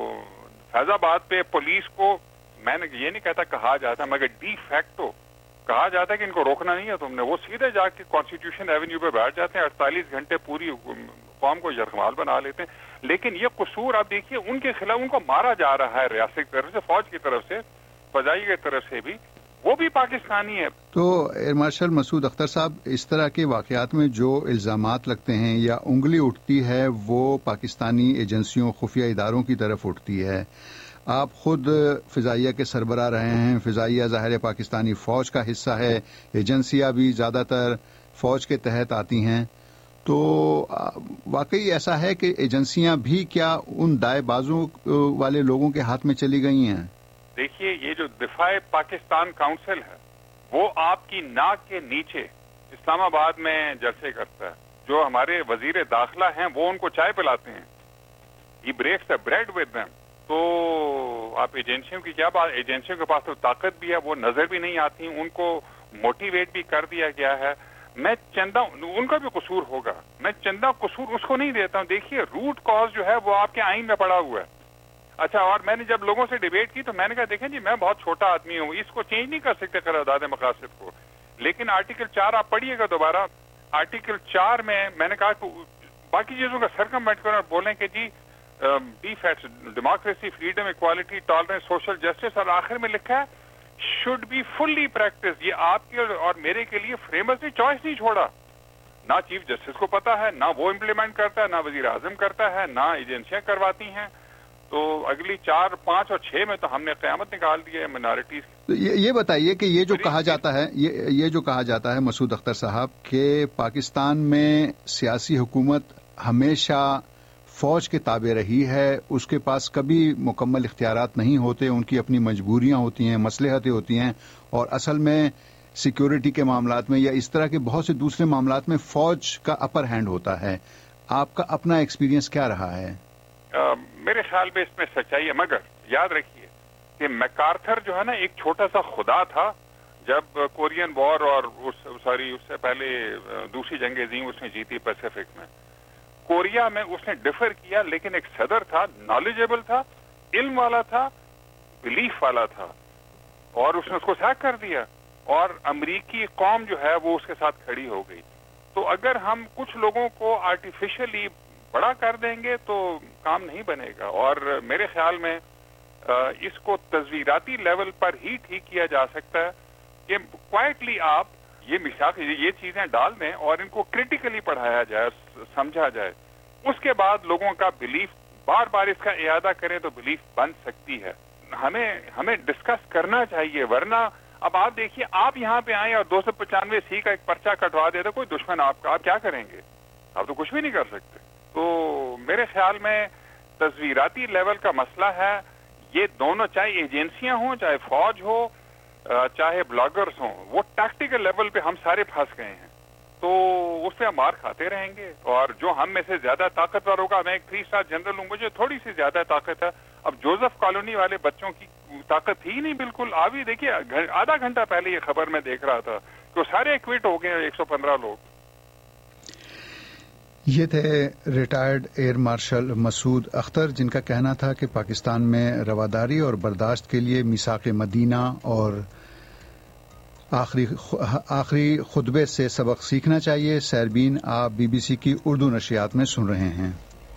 فیض آباد پہ پولیس کو، میں نے یہ نہیں کہتا کہا جاتا مگر ڈی فیکٹو کہا جاتا ہے کہ ان کو روکنا نہیں ہے تم نے، وہ سیدھے جا کے کانسٹیٹیوشن ایونیو پہ بیٹھ جاتے ہیں، اڑتالیس گھنٹے پوری قوم کو یرغمال بنا لیتے ہیں. لیکن یہ قصور آپ دیکھیے ان کے خلاف ان کو مارا جا رہا ہے ریاست کی طرف سے، فوج کی طرف سے، فضائی کی طرف سے بھی، وہ بھی پاکستانی ہے.
تو ایئر مارشل مسعود اختر صاحب، اس طرح کے واقعات میں جو الزامات لگتے ہیں یا انگلی اٹھتی ہے وہ پاکستانی ایجنسیوں خفیہ اداروں کی طرف اٹھتی ہے. آپ خود فضائیہ کے سربراہ رہے ہیں، فضائیہ ظاہر پاکستانی فوج کا حصہ ہے، ایجنسیاں بھی زیادہ تر فوج کے تحت آتی ہیں، تو واقعی ایسا ہے کہ ایجنسیاں بھی کیا ان دائیں بازوں والے لوگوں کے ہاتھ میں چلی گئی ہیں؟
دیکھیے یہ جو دفاع پاکستان کاؤنسل ہے وہ آپ کی ناک کے نیچے اسلام آباد میں جلسے کرتا ہے. جو ہمارے وزیر داخلہ ہیں وہ ان کو چائے پلاتے ہیں، he breaks the bread with them. تو آپ ایجنسیوں کی کیا بات، ایجنسیوں کے پاس تو طاقت بھی ہے، وہ نظر بھی نہیں آتی، ان کو موٹیویٹ بھی کر دیا گیا ہے. میں چندہ ان کا بھی قصور ہوگا، میں چندہ قصور اس کو نہیں دیتا ہوں. دیکھیے روٹ کاز جو ہے وہ آپ کے آئین میں پڑا ہوا ہے. اچھا اور میں نے جب لوگوں سے ڈیبیٹ کی تو میں نے کہا دیکھیں جی میں بہت چھوٹا آدمی ہوں، اس کو چینج نہیں کر سکتے قرارداد مقاصد کو، لیکن آرٹیکل چار آپ پڑھیے گا دوبارہ. آرٹیکل چار میں میں نے کہا کہ باقی چیزوں کا سرکموینٹ کریں اور بولیں کہ جی the facts democracy, freedom, equality, tolerance, social justice, اور آخر میں لکھا ہے شوڈ بی فلی پریکٹس. یہ آپ کے اور میرے کے لیے فریمرز نے چوائس نہیں چھوڑا. نہ چیف جسٹس کو پتا ہے، نہ وہ امپلیمنٹ کرتا ہے، نہ وزیر اعظم کرتا ہے، نہ ایجنسیاں کرواتی ہیں. تو اگلی چار پانچ اور چھ میں تو ہم نے قیامت نکال دی ہے منارٹیز.
یہ بتائیے کہ یہ جو کہا جاتا ہے یہ جو کہا جاتا ہے مسعود اختر صاحب کہ پاکستان میں سیاسی حکومت ہمیشہ فوج کے تابع رہی ہے، اس کے پاس کبھی مکمل اختیارات نہیں ہوتے، ان کی اپنی مجبوریاں ہوتی ہیں، مصلحتیں ہوتی ہیں، اور اصل میں سیکیورٹی کے معاملات میں یا اس طرح کے بہت سے دوسرے معاملات میں فوج کا اپر ہینڈ ہوتا ہے. آپ کا اپنا ایکسپیرینس کیا رہا ہے؟
آ, میرے خیال میں اس میں سچائی ہے، مگر یاد رکھیے کہ میکارتھر جو ہے نا ایک چھوٹا سا خدا تھا. جب کورین وار اور سوری اس سے پہلے دوسری جنگ عظیم اس نے جیتی پیسیفک میں، کوریا میں اس نے ڈفر کیا، لیکن ایک صدر تھا، نالجیبل تھا، علم والا تھا، بلیف والا تھا، اور اس نے اس کو سیک کر دیا، اور امریکی قوم جو ہے وہ اس کے ساتھ کھڑی ہو گئی. تو اگر ہم کچھ لوگوں کو آرٹیفیشلی بڑا کر دیں گے تو کام نہیں بنے گا. اور میرے خیال میں اس کو تصویراتی لیول پر ہی ٹھیک کیا جا سکتا ہے کہ کوائٹلی آپ یہ میثاق یہ چیزیں ڈال دیں اور ان کو کریٹیکلی پڑھایا جائے، سمجھا جائے. اس کے بعد لوگوں کا بلیف بار بار اس کا اعادہ کریں تو بلیف بن سکتی ہے. ہمیں ہمیں ڈسکس کرنا چاہیے، ورنہ اب آپ دیکھیے آپ یہاں پہ آئیں اور دو سو پچانوے سی کا ایک پرچہ کٹوا دے تو کوئی دشمن آپ کا، آپ کیا کریں گے؟ آپ تو کچھ بھی نہیں کر سکتے. تو میرے خیال میں تصویراتی لیول کا مسئلہ ہے یہ دونوں چاہے ایجنسیاں ہوں, چاہے فوج ہو, چاہے بلاگرز ہوں, وہ ٹیکٹیکل لیول پہ ہم سارے پھنس گئے ہیں. تو اس پہ ہم مار کھاتے رہیں گے. اور جو ہم میں سے زیادہ طاقتور ہوگا, میں ایک تھری اسٹار جنرل ہوں, مجھے تھوڑی سی زیادہ طاقت ہے. اب جوزف کالونی والے بچوں کی طاقت ہی نہیں بالکل. ابھی دیکھیے آدھا گھنٹہ پہلے یہ خبر میں دیکھ رہا تھا کہ وہ سارے ایکویٹ ہو گئے, ایک سو پندرہ لوگ.
یہ تھے retired air marshal Masood Akhtar, جن کا کہنا تھا کہ پاکستان میں رواداری اور برداشت کے لیے میثاق مدینہ اور آخری آخری خطبے سے سبق سیکھنا چاہیے. سیربین, آپ بی بی سی کی اردو نشریات میں سن رہے ہیں.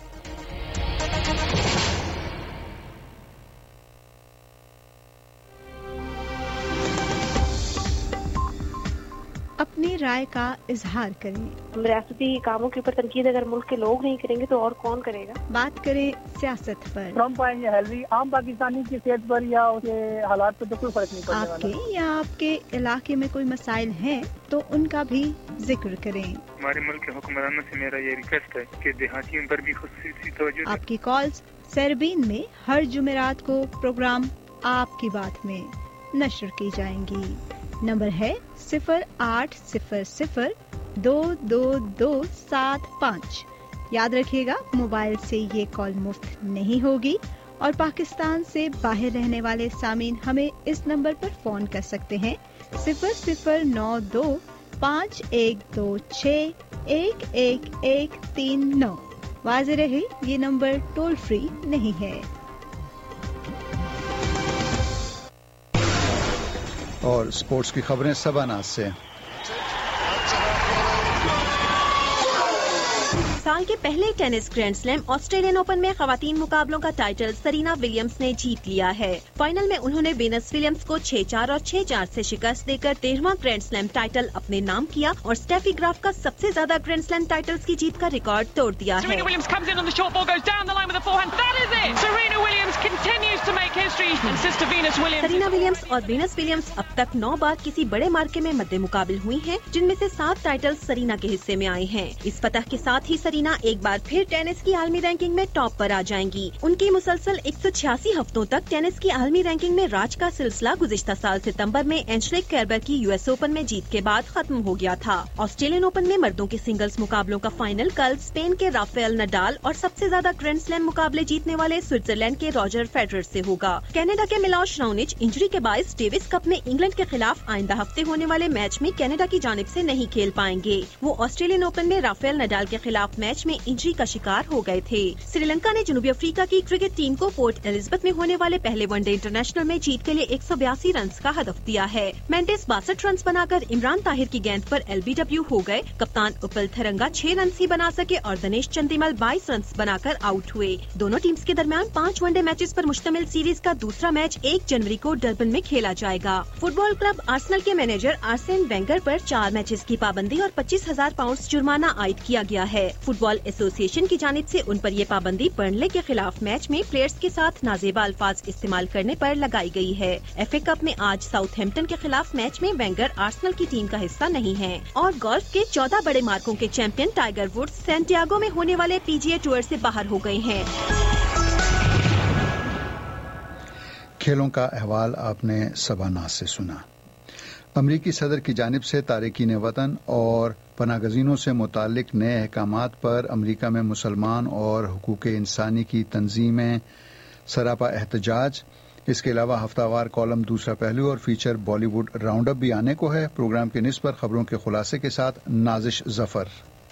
اپنی رائے کا اظہار کریں.
ریاستی کاموں کے اوپر تنقید اگر ملک کے لوگ نہیں کریں گے تو اور کون کرے گا.
بات کریں سیاست پر.
ٹرمپ آئیں یا ہیلری, عام پاکستانی کی صحت پر یا اس کے حالات پر تو کوئی فرق نہیں پڑنے والا.
آپ کے یا آپ کے علاقے میں کوئی مسائل ہیں تو ان کا بھی ذکر کریں.
ہمارے ملک کے حکمرانوں سے میرا یہ ریکویسٹ ہے کہ دیہاتیوں پر بھی خصوصی توجہ.
آپ کی کالز سیربین میں ہر جمعرات کو پروگرام آپ کی بات میں نشر کی جائیں گی. نمبر ہے صفر آٹھ صفر صفر دو دو دو سات پانچ. یاد رکھیے گا, موبائل سے یہ کال مفت نہیں ہوگی اور پاکستان سے باہر رہنے والے سامعین ہمیں اس نمبر پر فون کر سکتے ہیں صفر صفر نو دو پانچ ایک دو چھ ایک ایک ایک تین نو. واضح رہے, یہ نمبر ٹول فری نہیں ہے.
اور اسپورٹس کی خبریں سبا ناز سے.
سال کے پہلے tennis grand slam Australian open میں خواتین مقابلوں کا ٹائٹل سرینا ولیمز نے جیت لیا ہے. فائنل میں انہوں نے وینس ولیمز کو چھ چار اور چھ چار سے شکست دے کر تیرہواں گرینڈ سلیم ٹائٹل اپنے نام کیا اور اسٹیفی گراف کا سب سے زیادہ گرینڈ سلیم ٹائٹلز کی جیت کا ریکارڈ توڑ دیا ہے. سرینا ولیمز اور وینس ولیمز اب تک نو بار کسی بڑے مارکے میں مد مقابل ہوئی ہیں, جن میں سے سات ٹائٹل سرینا کے حصے میں آئے ہیں. اس فتح کے ساتھ ہی سرینا ایک بار پھر ٹینس کی عالمی رینکنگ میں ٹاپ پر آ جائیں گی. ان کی مسلسل ایک سو چھیاسی ہفتوں تک ٹینس کی عالمی رینکنگ میں راج کا سلسلہ گزشتہ سال ستمبر میں اینشلیک کیربر کی یو ایس اوپن میں جیت کے بعد ختم ہو گیا تھا. آسٹریلین اوپن میں مردوں کے سنگلز مقابلوں کا فائنل کل اسپین کے رافیل نڈال اور سب سے زیادہ گرینڈ سلیم مقابلے جیتنے والے سوئٹزرلینڈ کے راجر فیڈرر سے ہوگا. کینیڈا کے میلوش راؤنچ انجری کے باعث ڈیوس کپ میں انگلینڈ کے خلاف آئندہ ہفتے ہونے والے میچ میں کینیڈا کی جانب سے نہیں کھیل پائیں گے. وہ آسٹریلین اوپن میں رافیل نڈال کے خلاف میچ میں انجری کا شکار ہو گئے تھے. سری لنکا نے جنوبی افریقہ کی کرکٹ ٹیم کو پورٹ ایلزبتھ میں ہونے والے پہلے ون ڈے انٹرنیشنل میں جیت کے لیے ایک سو بیاسی رنز کا ہدف دیا ہے. مینڈس باسٹھ رنز بنا کر عمران طاہر کی گیند پر ایل بی ڈبلیو ہو گئے. کپتان اپل تھرنگا چھ رنز ہی بنا سکے اور دنیش چندیمل بائیس رنز بنا کر آؤٹ ہوئے. دونوں ٹیمز کے درمیان پانچ ون ڈے میچز پر مشتمل سیریز کا دوسرا میچ ایک جنوری کو ڈربن میں کھیلا جائے گا. فٹ بال کلب آرسنل کے مینیجر آرسین وینگر پر چار میچز کی پابندی اور پچیس ہزار پاؤنڈ جرمانہ عائد کیا گیا ہے. فٹ بال ایسوسی ایشن کی جانب سے ان پر یہ پابندی برنلے کے خلاف میچ میں پلیئرز کے ساتھ نازیبا الفاظ استعمال کرنے پر لگائی گئی ہے. ایف اے کپ میں آج ساؤتھ ہیمپٹن کے خلاف میچ میں وینگر آرسنل کی ٹیم کا حصہ نہیں ہے. اور گولف کے چودہ بڑے مارکوں کے چیمپئن ٹائیگر وڈز سینٹیاگو میں ہونے والے پی جی اے ٹور سے باہر ہو گئے ہیں.
کھیلوں کا احوال آپ نے سبا ناز سے سنا. امریکی صدر کی جانب سے تارکین وطن اور پناہ گزینوں سے متعلق نئے احکامات پر امریکہ میں مسلمان اور حقوق انسانی کی تنظیمیں سراپا احتجاج. اس کے علاوہ ہفتہ وار کالم دوسرا پہلو اور feature Bollywood round up بھی آنے کو ہے. پروگرام کے نصف پر خبروں کے خلاصے کے ساتھ نازش ظفر.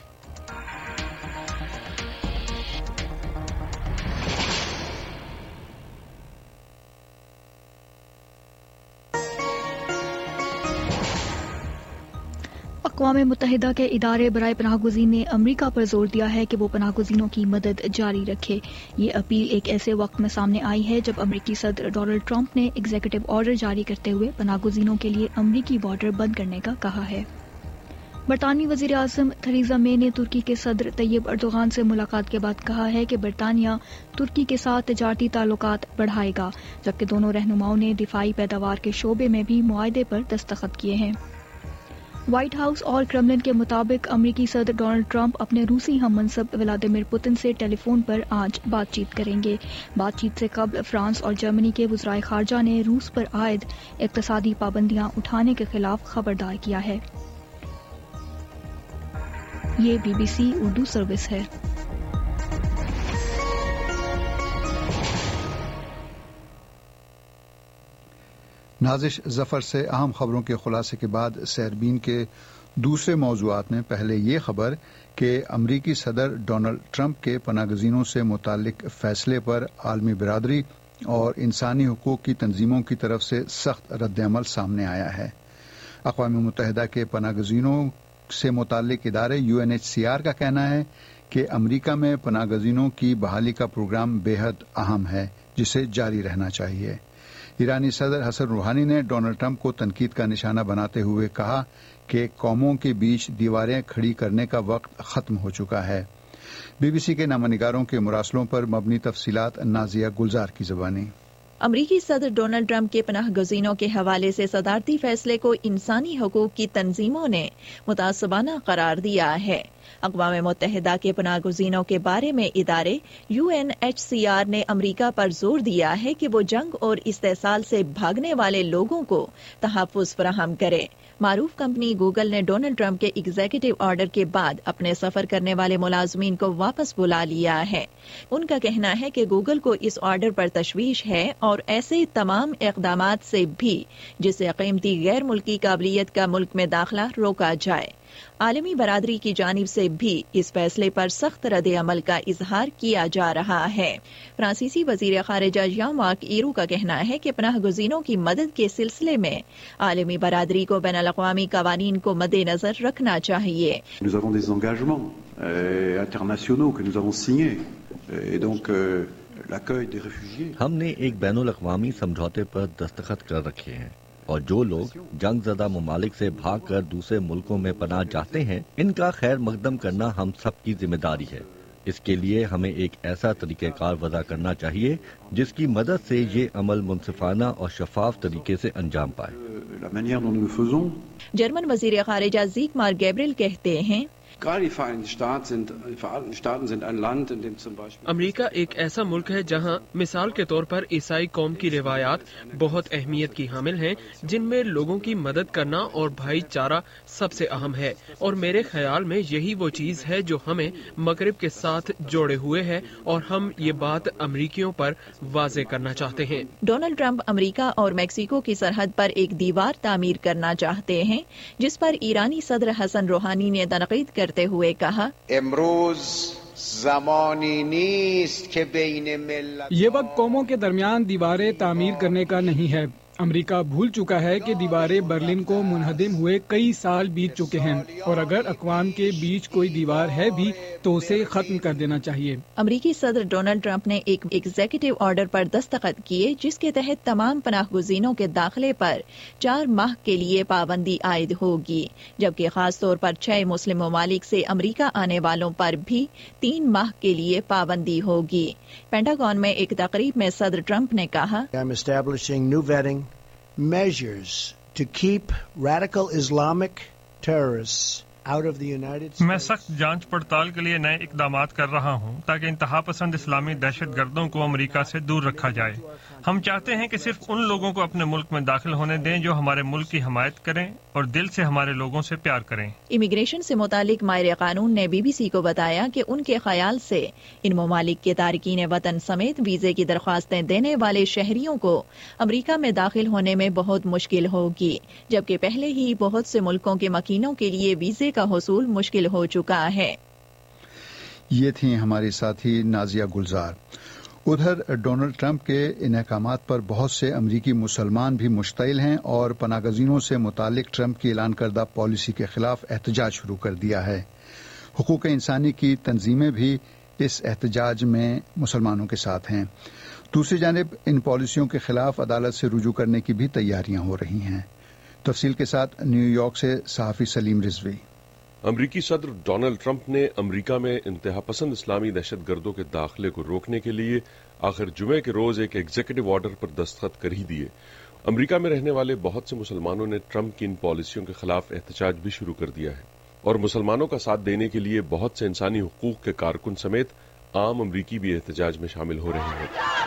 اقوام متحدہ کے ادارے برائے پناہ گزین نے امریکہ پر زور دیا ہے کہ وہ پناہ گزینوں کی مدد جاری رکھے. یہ اپیل ایک ایسے وقت میں سامنے آئی ہے جب امریکی صدر ڈونلڈ ٹرمپ نے ایگزیکٹو آرڈر جاری کرتے ہوئے پناہ گزینوں کے لیے امریکی بارڈر بند کرنے کا کہا ہے. برطانوی وزیر اعظم تھریزا مے نے ترکی کے صدر طیب اردوغان سے ملاقات کے بعد کہا ہے کہ برطانیہ ترکی کے ساتھ تجارتی تعلقات بڑھائے گا، جبکہ دونوں رہنماؤں نے دفاعی پیداوار کے شعبے میں بھی معاہدے پر دستخط کیے ہیں. وائٹ ہاؤس اور کرملن کے مطابق امریکی صدر ڈونلڈ ٹرمپ اپنے روسی ہم منصب ولادیمیر پوتن سے ٹیلی فون پر آج بات چیت کریں گے۔ بات چیت سے قبل فرانس اور جرمنی کے وزرائے خارجہ نے روس پر عائد اقتصادی پابندیاں اٹھانے کے خلاف خبردار کیا ہے۔ یہ B B C Urdu service ہے۔
نازش ظفر سے اہم خبروں کے خلاصے کے بعد سیربین کے دوسرے موضوعات میں پہلے یہ خبر کہ امریکی صدر ڈونلڈ ٹرمپ کے پناہ گزینوں سے متعلق فیصلے پر عالمی برادری اور انسانی حقوق کی تنظیموں کی طرف سے سخت رد عمل سامنے آیا ہے۔ اقوام متحدہ کے پناہ گزینوں سے متعلق ادارے U N H C R کا کہنا ہے کہ امریکہ میں پناہ گزینوں کی بحالی کا پروگرام بے حد اہم ہے جسے جاری رہنا چاہیے۔ ایرانی صدر حسن روحانی نے ڈونلڈ ٹرمپ کو تنقید کا نشانہ بناتے ہوئے کہا کہ قوموں کے بیچ دیواریں کھڑی کرنے کا وقت ختم ہو چکا ہے۔ بی بی سی کے نامہ نگاروں کے مراسلوں پر مبنی تفصیلات نازیہ گلزار کی زبانی۔
امریکی صدر ڈونلڈ ٹرمپ کے پناہ گزینوں کے حوالے سے صدارتی فیصلے کو انسانی حقوق کی تنظیموں نے متعصبانہ قرار دیا ہے۔ اقوام متحدہ کے پناہ گزینوں کے بارے میں ادارے U N H C R نے امریکہ پر زور دیا ہے کہ وہ جنگ اور استحصال سے بھاگنے والے لوگوں کو تحفظ فراہم کرے۔ معروف کمپنی گوگل نے ڈونلڈ ٹرمپ کے ایگزیکٹو آرڈر کے بعد اپنے سفر کرنے والے ملازمین کو واپس بلا لیا ہے۔ ان کا کہنا ہے کہ گوگل کو اس آرڈر پر تشویش ہے اور ایسے تمام اقدامات سے بھی جس سے قیمتی غیر ملکی قابلیت کا ملک میں داخلہ روکا جائے۔ عالمی برادری کی جانب سے بھی اس فیصلے پر سخت رد عمل کا اظہار کیا جا رہا ہے۔ فرانسیسی وزیر خارجہ ژان مارک ایرو کا کہنا ہے کہ پناہ گزینوں کی مدد کے سلسلے میں عالمی برادری کو بین الاقوامی قوانین کو مد نظر رکھنا چاہیے۔
Nous avons des engagements euh, internationaux que nous avons signés et donc euh, l'accueil des réfugiés.
ہم نے ایک بین الاقوامی سمجھوتے پر دستخط کر رکھے ہیں اور جو لوگ جنگ زدہ ممالک سے بھاگ کر دوسرے ملکوں میں پناہ چاہتے ہیں ان کا خیر مقدم کرنا ہم سب کی ذمہ داری ہے۔ اس کے لیے ہمیں ایک ایسا طریقہ کار وضع کرنا چاہیے جس کی مدد سے یہ عمل منصفانہ اور شفاف طریقے سے انجام پائے۔
جرمن وزیر خارجہ زیگ مار گیبریل کہتے ہیں
امریکہ ایک ایسا ملک ہے جہاں مثال کے طور پر عیسائی قوم کی روایات بہت اہمیت کی حامل ہیں، جن میں لوگوں کی مدد کرنا اور بھائی چارہ سب سے اہم ہے، اور میرے خیال میں یہی وہ چیز ہے جو ہمیں مغرب کے ساتھ جوڑے ہوئے ہے، اور ہم یہ بات امریکیوں پر واضح کرنا چاہتے ہیں۔
ڈونلڈ ٹرمپ امریکہ اور میکسیکو کی سرحد پر ایک دیوار تعمیر کرنا چاہتے ہیں، جس پر ایرانی صدر حسن روحانی نے تنقید کر کرتے ہوئے کہا
یہ وقت قوموں کے درمیان دیواریں تعمیر کرنے کا نہیں ہے۔ امریکہ بھول چکا ہے کہ دیواریں برلن کو منہدم ہوئے کئی سال بیت چکے ہیں، اور اگر اقوام کے بیچ کوئی دیوار ہے بھی تو اسے ختم کر دینا چاہیے۔
امریکی صدر ڈونلڈ ٹرمپ نے ایک ایگزیکٹو آرڈر پر دستخط کیے جس کے تحت تمام پناہ گزینوں کے داخلے پر چار ماہ کے لیے پابندی عائد ہوگی، جبکہ خاص طور پر چھ مسلم ممالک سے امریکہ آنے والوں پر بھی تین ماہ کے لیے پابندی ہوگی۔ پینٹاگون میں ایک تقریب میں صدر ٹرمپ نے کہا
measures to keep radical Islamic terrorists out of the United States.
میں سخت جانچ پڑتال کے لیے نئے اقدامات کر رہا ہوں تاکہ انتہا پسند اسلامی دہشت گردوں کو امریکہ سے دور رکھا جائے۔ ہم چاہتے ہیں کہ صرف ان لوگوں کو اپنے ملک میں داخل ہونے دیں جو ہمارے ملک کی حمایت کریں اور دل سے ہمارے لوگوں سے پیار کریں۔
امیگریشن سے متعلق ماہر قانون نے بی بی سی کو بتایا کہ ان کے خیال سے ان ممالک کے تارکین وطن سمیت ویزے کی درخواستیں دینے والے شہریوں کو امریکہ میں داخل ہونے میں بہت مشکل ہوگی، جبکہ پہلے ہی بہت سے ملکوں کے مکینوں کے لیے ویزے کا حصول مشکل ہو چکا ہے۔
یہ تھیں ہماری ساتھی نازیہ گلزار۔ ادھر ڈونلڈ ٹرمپ کے ان احکامات پر بہت سے امریکی مسلمان بھی مشتعل ہیں اور پناہ گزینوں سے متعلق ٹرمپ کی اعلان کردہ پالیسی کے خلاف احتجاج شروع کر دیا ہے۔ حقوق انسانی کی تنظیمیں بھی اس احتجاج میں مسلمانوں کے ساتھ ہیں۔ دوسری جانب ان پالیسیوں کے خلاف عدالت سے رجوع کرنے کی بھی تیاریاں ہو رہی ہیں۔ تفصیل کے ساتھ نیو یارک سے صحافی سلیم رضوی۔
امریکی صدر ڈونلڈ ٹرمپ نے امریکہ میں انتہا پسند اسلامی دہشت گردوں کے داخلے کو روکنے کے لیے آخر جمعے کے روز ایک ایگزیکٹو آرڈر پر دستخط کر ہی دیے امریکہ میں رہنے والے بہت سے مسلمانوں نے ٹرمپ کی ان پالیسیوں کے خلاف احتجاج بھی شروع کر دیا ہے اور مسلمانوں کا ساتھ دینے کے لیے بہت سے انسانی حقوق کے کارکن سمیت عام امریکی بھی احتجاج میں شامل ہو رہے ہیں۔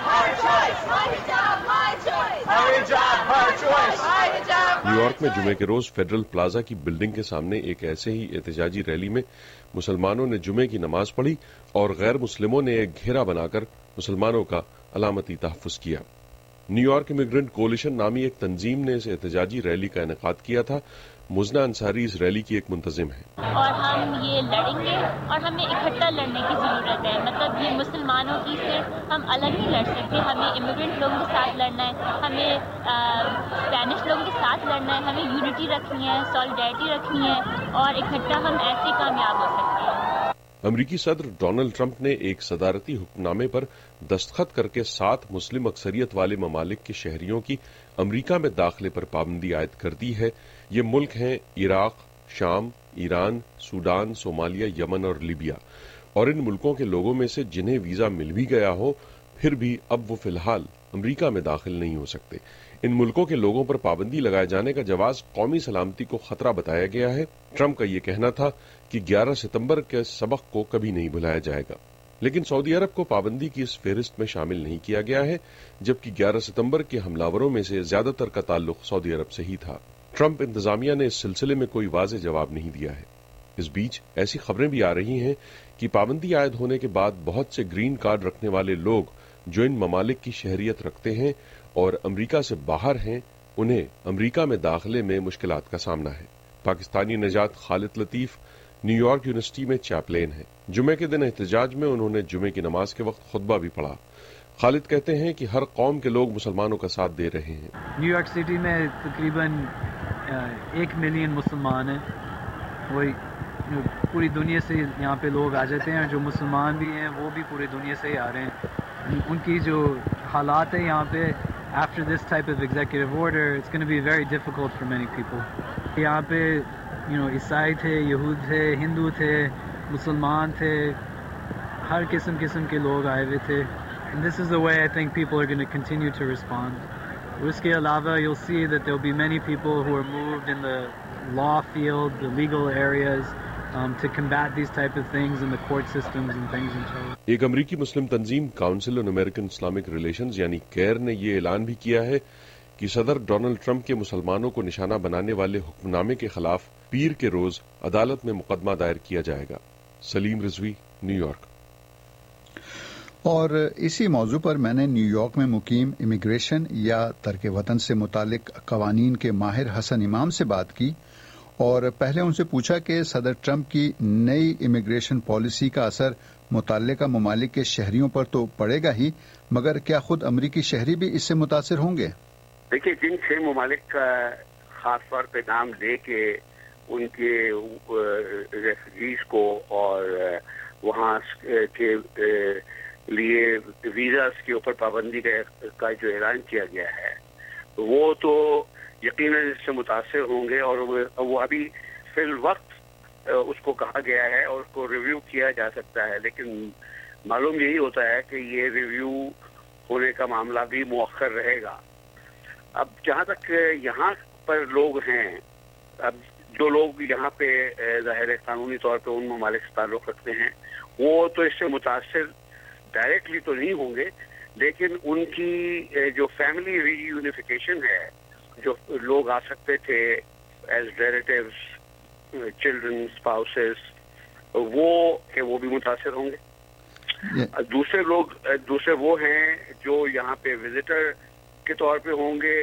نیو یارک میں جمعے کے روز فیڈرل پلازا کی بلڈنگ کے سامنے ایک ایسے ہی احتجاجی ریلی میں مسلمانوں نے جمعے کی نماز پڑھی اور غیر مسلموں نے ایک گھیرا بنا کر مسلمانوں کا علامتی تحفظ کیا۔ نیو یارک امیگرنٹ کولیشن نامی ایک تنظیم نے اس احتجاجی ریلی کا انعقاد کیا تھا۔ مزنہ انصاری اس ریلی کی ایک منتظم ہے۔
اور ہم یہ لڑیں گے اور ہمیں اکٹھا لڑنے کی ضرورت ہے، مطلب یہ مسلمانوں کی صرف ہم الگ نہیں لڑ سکتے، ہمیں امیگرنٹ لوگوں کے ساتھ لڑنا ہے، ہمیں اسپینش لوگوں کے ساتھ لڑنا ہے، ہمیں یونٹی رکھنی ہے، سالیڈیرٹی رکھنی ہے اور اکٹھا ہم ایسے کامیاب ہو سکتے ہیں۔
امریکی صدر ڈونلڈ ٹرمپ نے ایک صدارتی حکم نامے پر دستخط کر کے سات مسلم اکثریت والے ممالک کے شہریوں کی امریکہ میں داخلے پر پابندی عائد کر دی ہے۔ یہ ملک ہیں عراق، شام، ایران، سوڈان، صومالیہ، یمن اور لیبیا، اور ان ملکوں کے لوگوں میں سے جنہیں ویزا مل بھی گیا ہو پھر بھی اب وہ فی الحال امریکہ میں داخل نہیں ہو سکتے۔ ان ملکوں کے لوگوں پر پابندی لگائے جانے کا جواز قومی سلامتی کو خطرہ بتایا گیا ہے۔ ٹرمپ کا یہ کہنا تھا کہ گیارہ ستمبر کے سبق کو کبھی نہیں بھلایا جائے گا، لیکن سعودی عرب کو پابندی کی اس فہرست میں شامل نہیں کیا گیا ہے، جبکہ گیارہ ستمبر کے حملہ میں سے زیادہ تر کا تعلق سعودی عرب سے ہی تھا۔ ٹرمپ انتظامیہ نے اس سلسلے میں کوئی واضح جواب نہیں دیا ہے۔ اس بیچ ایسی خبریں بھی آ رہی ہیں کہ پابندی عائد ہونے کے بعد بہت سے گرین کارڈ رکھنے والے لوگ جو ان ممالک کی شہریت رکھتے ہیں اور امریکہ سے باہر ہیں، انہیں امریکہ میں داخلے میں مشکلات کا سامنا ہے۔ پاکستانی نژاد Khalid Latif New York university میں چیپلین ہیں۔ جمعے کے دن احتجاج میں انہوں نے جمعے کی نماز کے وقت خطبہ بھی پڑھا۔ خالد کہتے ہیں کہ ہر قوم کے لوگ مسلمانوں کا ساتھ دے رہے ہیں۔
نیو یارک سٹی میں تقریباً ایک ملین مسلمان ہیں، وہی پوری دنیا سے یہاں پہ لوگ آ جاتے ہیں، جو مسلمان بھی ہیں وہ بھی پوری دنیا سے ہی آ رہے ہیں۔ ان کی جو حالات ہیں یہاں پہ after this type of executive order it's going to be very difficult for many people۔ یہاں پہ you know عیسائی تھے، یہود تھے، ہندو تھے، مسلمان تھے، ہر قسم قسم کے لوگ آئے ہوئے تھے۔ And this is the way I think people are going to continue to respond۔ اس کے علاوہ you'll see that there'll be many people who are moved in the law field, the legal areas um, to combat these type of things in the court systems and things inshallah۔
ایک امریکی مسلم تنظیم council on American Islamic relations یعنی کیئر نے یہ اعلان بھی کیا ہے کہ صدر ڈونلڈ ٹرمپ کے مسلمانوں کو نشانہ بنانے والے حکم نامے کے خلاف پیر کے روز عدالت میں مقدمہ دائر کیا جائے گا۔ Saleem Rizvi, New York.
اور اسی موضوع پر میں نے نیو یارک میں مقیم امیگریشن یا ترک وطن سے متعلق قوانین کے ماہر حسن امام سے بات کی اور پہلے ان سے پوچھا کہ صدر ٹرمپ کی نئی امیگریشن پالیسی کا اثر متعلقہ ممالک کے شہریوں پر تو پڑے گا ہی، مگر کیا خود امریکی شہری بھی اس سے متاثر ہوں گے؟
دیکھیے، جن چھ ممالک کا خاص طور پہ نام لے کے ان کے ریفیوجیز کو اور وہاں کے لیے ویزاز کے اوپر پابندی کا جو اعلان کیا گیا ہے وہ تو یقیناً اس سے متاثر ہوں گے، اور وہ ابھی فی الوقت اس کو کہا گیا ہے اور اس کو ریویو کیا جا سکتا ہے، لیکن معلوم یہی ہوتا ہے کہ یہ ریویو ہونے کا معاملہ بھی مؤخر رہے گا۔ اب جہاں تک یہاں پر لوگ ہیں، اب جو لوگ یہاں پہ ظاہر قانونی طور پہ ان ممالک سے تعلق رکھتے ہیں وہ تو اس سے متاثر ڈائریکٹلی تو نہیں ہوں گے، لیکن ان کی جو فیملی ری یونیفیکیشن ہے، جو لوگ آ سکتے تھے ایز ریلیٹیوز، چلڈرن، اسپاؤسز، وہ کہ وہ بھی متاثر ہوں گے۔ دوسرے لوگ دوسرے وہ ہیں جو یہاں پہ وزٹر کے طور پہ ہوں گے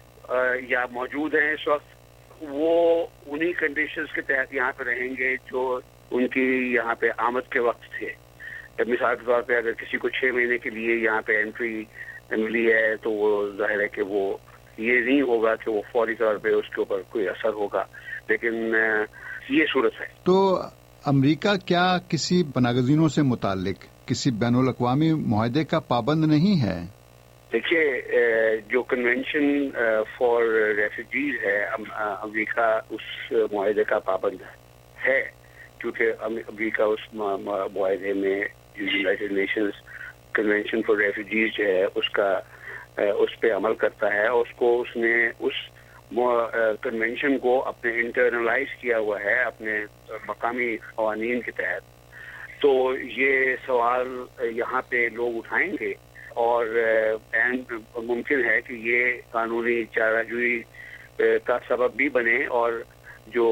یا موجود ہیں اس وقت، وہ انہی کنڈیشنز کے تحت یہاں پہ رہیں گے جو ان کی یہاں پہ آمد کے وقت تھے۔ مثال کے طور پہ اگر کسی کو چھ مہینے کے لیے یہاں پہ انٹری ملی ہے تو وہ ظاہر ہے کہ وہ یہ نہیں ہوگا کہ وہ فوری طور پہ اس کے اوپر کوئی اثر ہوگا، لیکن یہ صورت ہے۔
تو امریکہ کیا کسی پناہ سے متعلق کسی بین الاقوامی معاہدے کا پابند نہیں ہے؟
دیکھیے، جو کنونشن فار ریفیوجیز ہے، امریکہ اس معاہدے کا پابند ہے، کیونکہ امریکہ اس معاہدے میں United Nations convention for refugees جو ہے اس کا اس پہ عمل کرتا ہے، اس کو اس نے اس کنونشن کو اپنے انٹرنلائز کیا ہوا ہے اپنے مقامی قوانین کے تحت. تو یہ سوال یہاں پہ لوگ اٹھائیں گے اور اینڈ ممکن ہے کہ یہ قانونی چارہ جوئی کا سبب بھی بنے، اور جو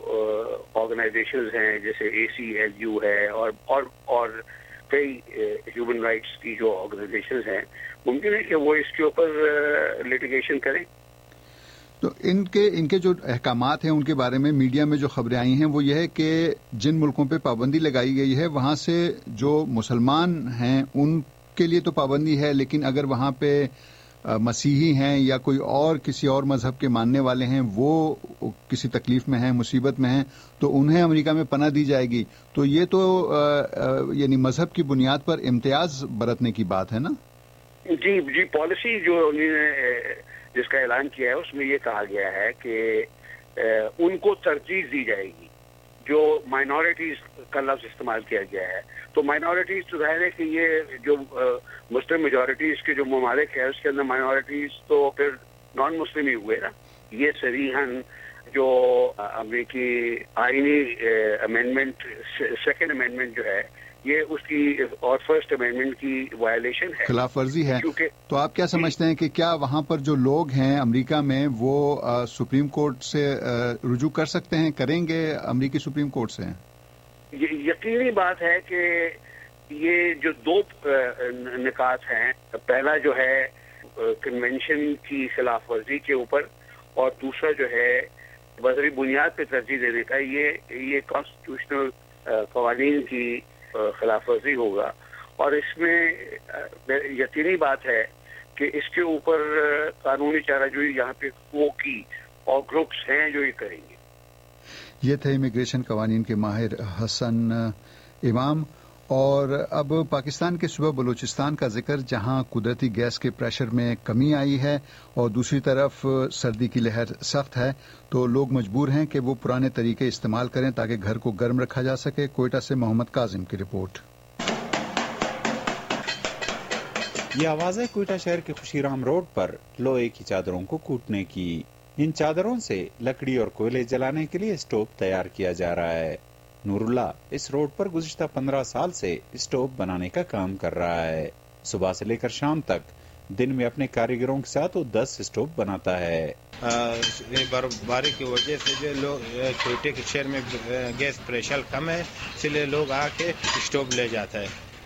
آرگنائزیشنز ہیں جیسے اے سی ایل یو ہے اور اور اور کئی ہیومن رائٹس کی جو آرگنائزیشنز ہیں، ممکن ہے کہ وہ اس کے اوپر لیٹیگیشن کریں.
تو ان کے ان کے جو احکامات ہیں ان کے بارے میں میڈیا میں جو خبریں آئی ہیں وہ یہ ہے کہ جن ملکوں پہ پابندی لگائی گئی ہے وہاں سے جو مسلمان ہیں ان کے لیے تو پابندی ہے، لیکن اگر وہاں پہ مسیحی ہیں یا کوئی اور کسی اور مذہب کے ماننے والے ہیں وہ کسی تکلیف میں ہیں، مصیبت میں ہیں، تو انہیں امریکہ میں پناہ دی جائے گی. تو یہ تو یعنی مذہب کی بنیاد پر امتیاز برتنے کی بات ہے نا؟
جی جی پالیسی جو انہوں نے جس کا اعلان کیا ہے اس میں یہ کہا گیا ہے کہ ان کو ترجیح دی جائے گی. جو مائنورٹیز کا لفظ استعمال کیا گیا ہے، تو مائنورٹیز تو ظاہر ہے کہ یہ جو مسلم میجورٹیز کے جو ممالک ہے اس کے اندر مائنورٹیز تو پھر نان مسلم ہی ہوئے نا. یہ صریحاً جو امریکی آئینی امینڈمنٹ سیکنڈ امینڈمنٹ جو ہے یہ اس کی اور فرسٹ امینڈمنٹ کی وائلیشن ہے،
خلاف ورزی ہے. تو آپ کیا سمجھتے ہیں کہ کیا وہاں پر جو لوگ ہیں امریکہ میں وہ سپریم کورٹ سے رجوع کر سکتے ہیں، کریں گے امریکی سپریم کورٹ سے؟
یقینی بات ہے کہ یہ جو دو نکات ہیں، پہلا جو ہے کنونشن کی خلاف ورزی کے اوپر اور دوسرا جو ہے مذہبی بنیاد پہ ترجیح دینے کا، یہ یہ کانسٹیٹیوشنل قوانین کی خلاف ورزی ہوگا. اور اس میں یقینی بات ہے کہ اس کے اوپر قانونی چارہ جوئی یہاں پہ وہ کی اور گروپس ہیں جو یہ کریں گے.
یہ تھے امیگریشن قوانین کے ماہر حسن امام. اور اب پاکستان کے صوبہ بلوچستان کا ذکر، جہاں قدرتی گیس کے پریشر میں کمی آئی ہے اور دوسری طرف سردی کی لہر سخت ہے، تو لوگ مجبور ہیں کہ وہ پرانے طریقے استعمال کریں تاکہ گھر کو گرم رکھا جا سکے. کوئٹہ سے محمد کاظم کی رپورٹ.
یہ آواز ہے کوئٹہ شہر کے خوشی رام روڈ پر لوہے کی چادروں کو کوٹنے کی. ان چادروں سے لکڑی اور کوئلے جلانے کے لیے اسٹوو تیار کیا جا رہا ہے. نور اللہ اس روڈ پر گزشتہ پندرہ سال سے اسٹوو بنانے کا کام کر رہا ہے. صبح سے لے کر شام تک دن میں اپنے کاریگروں کے ساتھ وہ دس اسٹوو بناتا ہے.
برفباری کی وجہ سے جو لوگ کوئٹہ کے شہر میں گیس پریشر کم ہے، اس لیے لوگ آ کے اسٹوو لے جاتا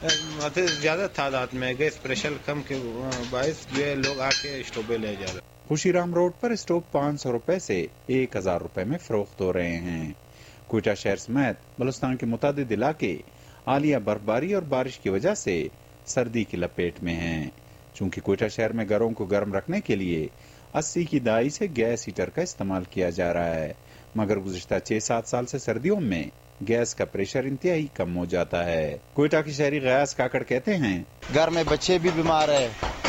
ہے. زیادہ تعداد میں گیس پریشر کم کے باعث جو لوگ آ کے اسٹوو لے جا رہے ہیں.
خوشی رام روڈ پر اسٹوو پانچ سو روپے سے ایک ہزار روپے میں فروخت ہو رہے ہیں. کوئٹہ شہر سمیت بلوچستان کے متعدد علاقے حالیہ برفباری اور بارش کی وجہ سے سردی کی لپیٹ میں ہیں. چونکہ کوئٹہ شہر میں گھروں کو گرم رکھنے کے لیے اسی کی دہائی سے گیس ہیٹر کا استعمال کیا جا رہا ہے، مگر گزشتہ چھ سات سال سے سردیوں میں گیس کا پریشر انتہائی کم ہو جاتا ہے. کوئٹہ کے شہری غیاث کاکڑ کہتے ہیں
گھر میں بچے بھی بیمار ہیں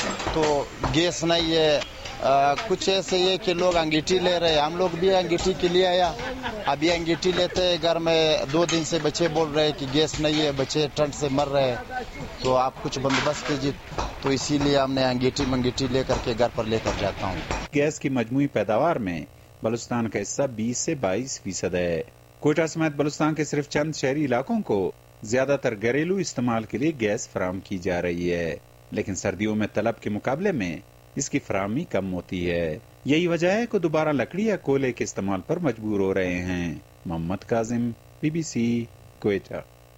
تو گیس نہیں ہے. آ, کچھ ایسے یہ کہ لوگ انگیٹھی لے رہے ہیں، ہم لوگ بھی انگیٹھی کے لیے آیا، ابھی انگیٹھی لیتے ہیں. گھر میں دو دن سے بچے بول رہے ہیں کہ گیس نہیں ہے، بچے ٹھنڈ سے مر رہے ہیں، تو آپ کچھ بندوبست کیجیے. تو اسی لیے ہم نے انگیٹھی منگیٹھی لے کر کے گھر پر لے کر جاتا ہوں.
گیس کی مجموعی پیداوار میں بلوچستان کا حصہ بیس سے بائیس فیصد ہے. کوئٹہ سمیت بلوچستان کے صرف چند شہری علاقوں کو زیادہ تر گھریلو استعمال کے لیے گیس فراہم کی جا رہی ہے، لیکن سردیوں میں طلب کے مقابلے میں اس کی فراہمی کم ہوتی ہے. یہی وجہ ہے کہ دوبارہ لکڑی یا کوئلے کے استعمال پر مجبور ہو رہے ہیں. Muhammad Kazim, B B C, Quetta.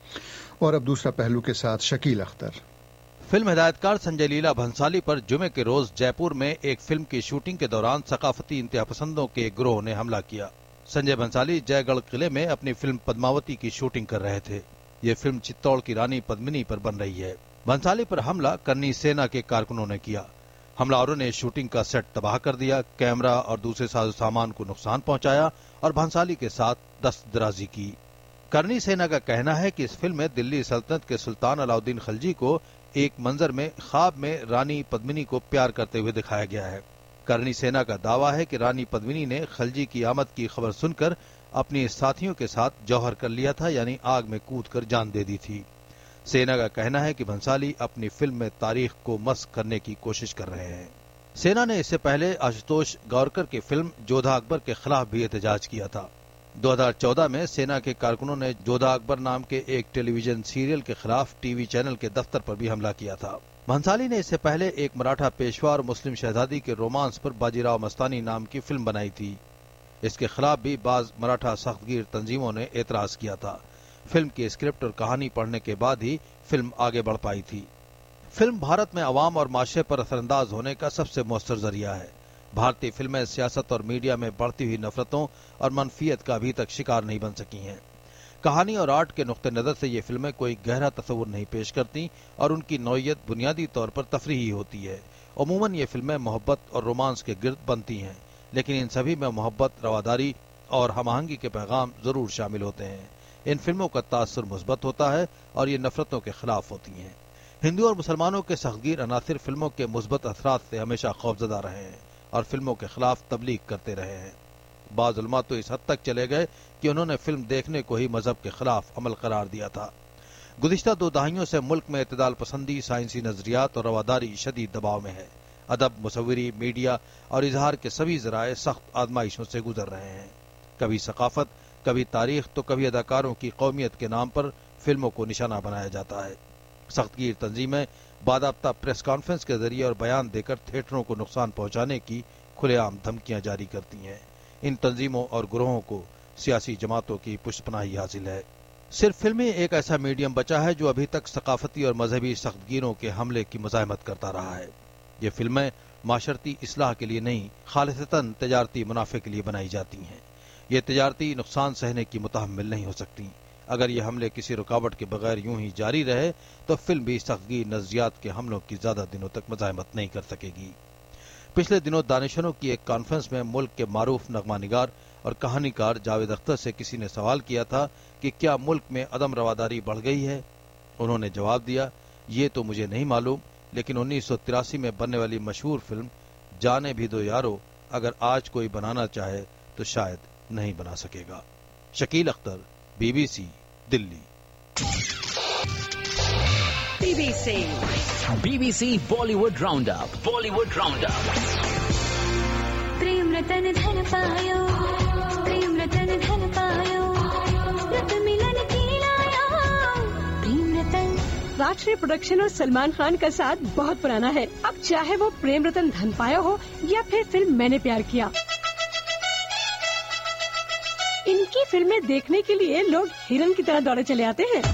اور اب دوسرا پہلو کے ساتھ شکیل اختر.
فلم ہدایتکار سنجے لیلا بھنسالی پر جمعے کے روز جے پور میں ایک فلم کی شوٹنگ کے دوران ثقافتی انتہا پسندوں کے گروہ نے حملہ کیا. سنجے بھنسالی جے گڑھ قلعے میں اپنی فلم پدماوتی کی شوٹنگ کر رہے تھے. یہ فلم چتوڑ کی رانی پدمنی پر بن رہی ہے. بھنسالی پر حملہ کرنی سینا کے کارکنوں نے کیا. حملہ آوروں نے شوٹنگ کا سیٹ تباہ کر دیا، کیمرہ اور دوسرے ساز و سامان کو نقصان پہنچایا اور بھنسالی کے ساتھ دست درازی کی. کرنی سینا کا کہنا ہے کہ اس فلم میں دلی سلطنت کے سلطان علاؤدین خلجی کو ایک منظر میں خواب میں رانی پدمنی کو پیار کرتے ہوئے دکھایا گیا ہے. کرنی سینا کا دعویٰ ہے کہ رانی پدمنی نے خلجی کی آمد کی خبر سن کر اپنی ساتھیوں کے ساتھ جوہر کر لیا تھا، یعنی آگ میں کود کر جان دے دی تھی. سینا کا کہنا ہے کہ بھنسالی اپنی فلم میں تاریخ کو مسخ کرنے کی کوشش کر رہے ہیں. सेना ने इससे पहले आशुतोष गौरकर की फिल्म जोधा अकबर के खिलाफ भी एहतजाज किया था। दो हज़ार चौदह में सेना के कारकुनों ने जोधा अकबर नाम के एक टेलीविजन सीरियल के खिलाफ टीवी चैनल के दफ्तर पर भी हमला किया था। भंसाली ने इससे पहले एक मराठा पेशवा और मुस्लिम शहजादी के रोमांस पर बाजीराव मस्तानी नाम की फिल्म बनाई थी। इसके खिलाफ भी बाज मराठा सख्तगीर तंजीमों ने एतराज किया था। फिल्म की स्क्रिप्ट और कहानी पढ़ने के बाद ही फिल्म आगे बढ़ पाई थी। फिल्म भारत में अवाम और माशरे पर असरअंदाज होने का सबसे मौसर जरिया है। भारतीय फिल्में सियासत और मीडिया में बढ़ती हुई नफरतों और मनफियत का अभी तक शिकार नहीं बन सकी हैं। कहानी और आर्ट के नुक्ते नजर से ये फिल्में कोई गहरा तस्वुर नहीं पेश करती और उनकी नौइयत बुनियादी तौर पर तफरीही होती है। अमूमन ये फिल्में मोहब्बत और रोमांस के गिर्द बनती हैं, लेकिन इन सभी में मोहब्बत, रवादारी और हमआहंगी के पैगाम जरूर शामिल होते हैं। इन फिल्मों का तासुर मुस्बत होता है और ये नफरतों के खिलाफ होती हैं। हिंदू और मुसलमानों के सख्तगीर अनासिर फिल्मों के मुस्बत असरात से हमेशा खौफजदा रहे हैं और फिल्मों के खिलाफ तबलीग करते रहे हैं। बाज़ उलमा तो इस हद तक चले गए कि उन्होंने फिल्म देखने को ही मजहब के खिलाफ अमल करार दिया था। गुज़िश्ता दो दहाइयों से मुल्क में इत्तेदाल पसंदी, साइंसी नजरियात और रवादारी शदीद दबाव में है। अदब, मुसव्विरी, मीडिया और इजहार के सभी जराए सख्त आजमाइशों से गुजर रहे हैं। कभी सकाफत, कभी तारीख तो कभी अदाकारों की कौमियत के नाम पर फिल्मों को निशाना बनाया जाता है। सख्तगीर तंजीमें बादाब्ता प्रेस कॉन्फ्रेंस के जरिए और बयान देकर थिएटरों को नुकसान पहुंचाने की खुलेआम धमकियां जारी करती हैं। इन तंजीमों और गुरोहों को सियासी जमातों की पुष्टपनाही हासिल है। सिर्फ फिल्में एक ऐसा मीडियम बचा है जो अभी तक सकाफती और मजहबी सख्तगीरों के हमले की मुज़ाहमत करता रहा है। ये फिल्में माशरती इस्लाह के लिए नहीं, खालिसतन तजारती मुनाफे के लिए बनाई जाती हैं। ये तजारती नुकसान सहने की मुतहम्मिल नहीं हो सकती। अगर ये हमले किसी रुकावट के बगैर यूं ही जारी रहे तो फिल्म भी सख्तगीर नजरियात के हमलों की ज्यादा दिनों तक मुज़ाहमत नहीं कर सकेगी। पिछले दिनों दानिशनों की एक कॉन्फ्रेंस में मुल्क के मारूफ नगमा निगार और कहानीकार जावेद अख्तर से किसी ने सवाल किया था कि क्या मुल्क में अदम रवादारी बढ़ गई है। उन्होंने जवाब दिया, ये तो मुझे नहीं मालूम, लेकिन उन्नीस सौ तिरासी में बनने वाली मशहूर फिल्म जाने भी दो यारो अगर आज कोई बनाना चाहे तो शायद नहीं बना सकेगा। Shakeel Akhtar, BBC, Delhi.
BBC BBC Bollywood round up Bollywood round up.
Prem Ratan Dhan Payo, प्रेम रतन धन पायो, रत मिलन की लाया, प्रेम रतन।
राजश्री प्रोडक्शन और सलमान खान का साथ बहुत पुराना है। अब चाहे वो प्रेम रतन धन पायो हो या फिर फिल्म मैंने प्यार किया, इनकी फिल्में देखने के लिए लोग हिरन की तरह दौड़े चले आते हैं।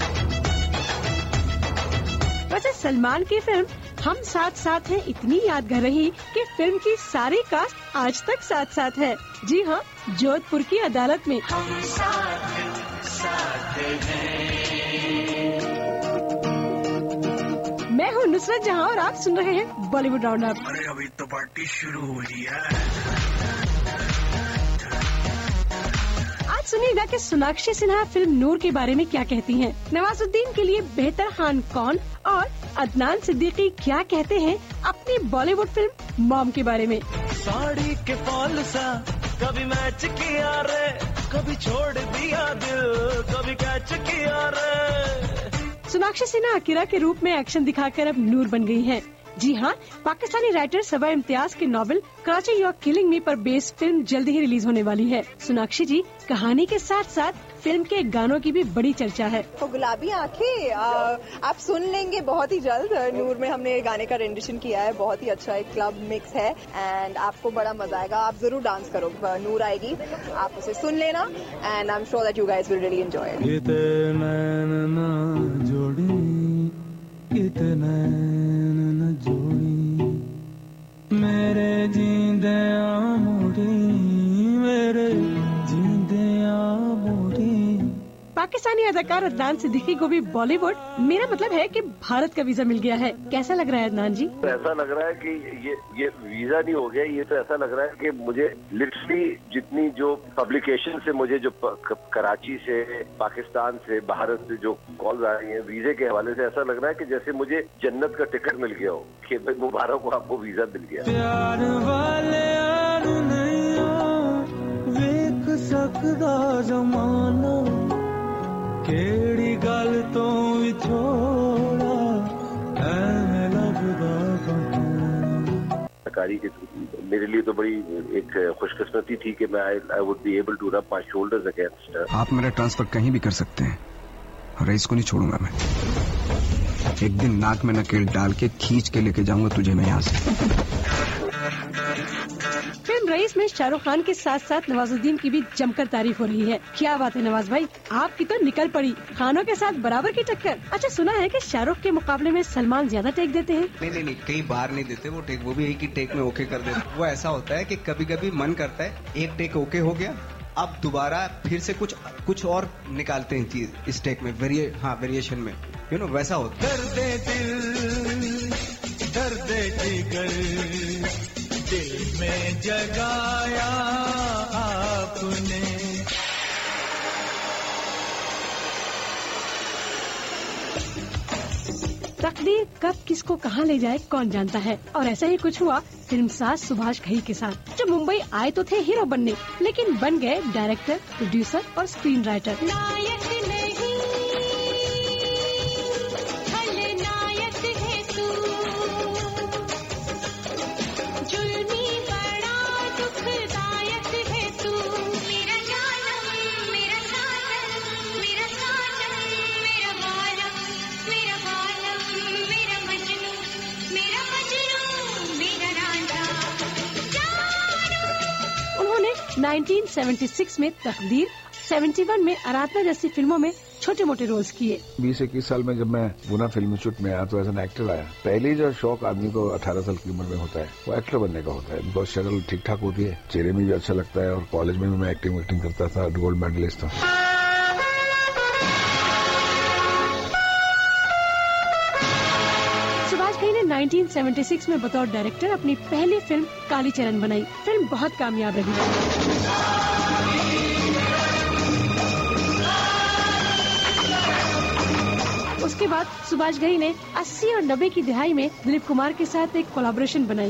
वैसे सलमान की फिल्म हम साथ साथ हैं इतनी यादगार रही कि फिल्म की सारी कास्ट आज तक साथ साथ है। जी हाँ, जोधपुर की अदालत में। हम साथ साथ हैं। मैं हूँ नुसरत जहाँ और आप सुन रहे हैं बॉलीवुड राउंड अप।
अरे अभी तो पार्टी शुरू हो रही है।
सुनिएगा कि सोनाक्षी सिन्हा फिल्म नूर के बारे में क्या कहती हैं, नवाजुद्दीन के लिए बेहतर खान कौन और अदनान सिद्दीकी क्या कहते हैं अपनी बॉलीवुड फिल्म मॉम के बारे में।
साड़ी के फॉल सा कभी मैच किया रे, कभी छोड़ दिया दिल, कभी कैच किया रे।
सोनाक्षी सिन्हा अकीरा के रूप में एक्शन दिखाकर अब नूर बन गई हैं। जी हाँ, पाकिस्तानी राइटर सबा इम्तियाज के novel Karachi you are killing me पर बेस्ड फिल्म जल्दी ही रिलीज होने वाली है। सोनाक्षी जी कहानी के साथ साथ फिल्म के गानों की भी बड़ी चर्चा है।
तो गुलाबी आंखें आप सुन लेंगे बहुत ही जल्द। नूर में हमने गाने का रेंडिशन किया है, बहुत ही अच्छा एक क्लब मिक्स है एंड आपको बड़ा मजा आएगा। आप जरूर डांस करो, नूर आएगी, आप उसे सुन लेना and I am sure that you guys will really enjoy
मेरे जींदे मोड़ी, मेरे जींदे मोड़ी।
पाकिस्तानी अदाकार अदनान सिद्दीकी को भी बॉलीवुड, मेरा मतलब है कि भारत का वीजा मिल गया है। कैसा लग रहा है अदनान जी?
तो ऐसा लग रहा है कि ये ये वीजा नहीं हो गया, ये तो ऐसा लग रहा है कि मुझे लिटरली जितनी जो पब्लिकेशन से मुझे जो कराची से, पाकिस्तान से, भारत से जो कॉल आ रही है वीजे के हवाले से, ऐसा लग रहा है कि जैसे मुझे जन्नत का टिकट मिल गया हो कि भाई मुबारक हो, आपको वीजा मिल गया।
प्यार वाले यार नहीं वेख सकदा जमाना, केड़ी गल तो विछोड़ा ऐ लगदा।
اداکاری کی میرے لیے تو بڑی ایک خوش قسمتی تھی کہ میں I would be able to rub my shoulders against.
آپ میرا ٹرانسفر کہیں بھی کر سکتے ہیں اور رئیس کو نہیں چھوڑوں گا میں. ایک دن ناک میں نکیل ڈال کے کھینچ کے لے کے جاؤں گا تجھے میں یہاں سے.
فلم رئیس میں شاہ رخ خان کے ساتھ ساتھ نواز الدین کی بھی جم کر تعریف ہو رہی ہے. کیا بات ہے نواز بھائی, آپ کی تو نکل پڑی, خانوں کے ساتھ برابر کی ٹکر. اچھا سنا ہے کہ شاہ رخ کے مقابلے میں سلمان زیادہ ٹیک دیتے ہیں.
نہیں نہیں نہیں کئی بار نہیں دیتے وہ ٹیک, وہ بھی ایک ہی ٹیک میں اوکے کر دیتے. وہ ایسا ہوتا ہے کہ کبھی کبھی من کرتا ہے ایک ٹیک اوکے ہو گیا, اب دوبارہ پھر سے کچھ کچھ اور نکالتے ہیں چیز اس ٹیک میں, ویری ہاں ویریشن میں, یو نو ویسا ہوتا ہے.
درد دل درد جگر دل میں جگایا آپ نے.
تقدیر کب کس کو کہاں لے جائے کون جانتا ہے, اور ایسا ہی کچھ ہوا فلم ساز سبھاش گھئی کے ساتھ, جو ممبئی آئے تو تھے ہیرو بننے لیکن بن گئے ڈائریکٹر, پروڈیوسر اور screen writer. Nineteen seventy six میں تقدیر, سیونٹی ون میں ارادنا جیسی فلموں میں چھوٹے موٹے رولز کیے.
بیس اکیس سال میں جب میں گنا فلم شوٹ میں آیا تو ایز این ایکٹر آیا. پہلے جو شوق آدمی کو اٹھارہ سال کی عمر میں ہوتا ہے وہ ایکٹر بننے کا ہوتا ہے. بہت شکل ٹھیک ٹھاک ہوتی ہے, چہرے میں بھی اچھا لگتا ہے, اور کالج میں بھی میں ایکٹنگ ویکٹنگ کرتا تھا, گولڈ میڈلسٹ تھا.
نائنٹین سیونٹی سکس میں بطور ڈائریکٹر اپنی پہلی فلم کالی چرن بنائی. فلم بہت کامیاب رہی. اس کے بعد سبھاش گھئی نے اسی اور نبے کی دہائی میں دلیپ کمار کے ساتھ ایک کولیبریشن بنائی,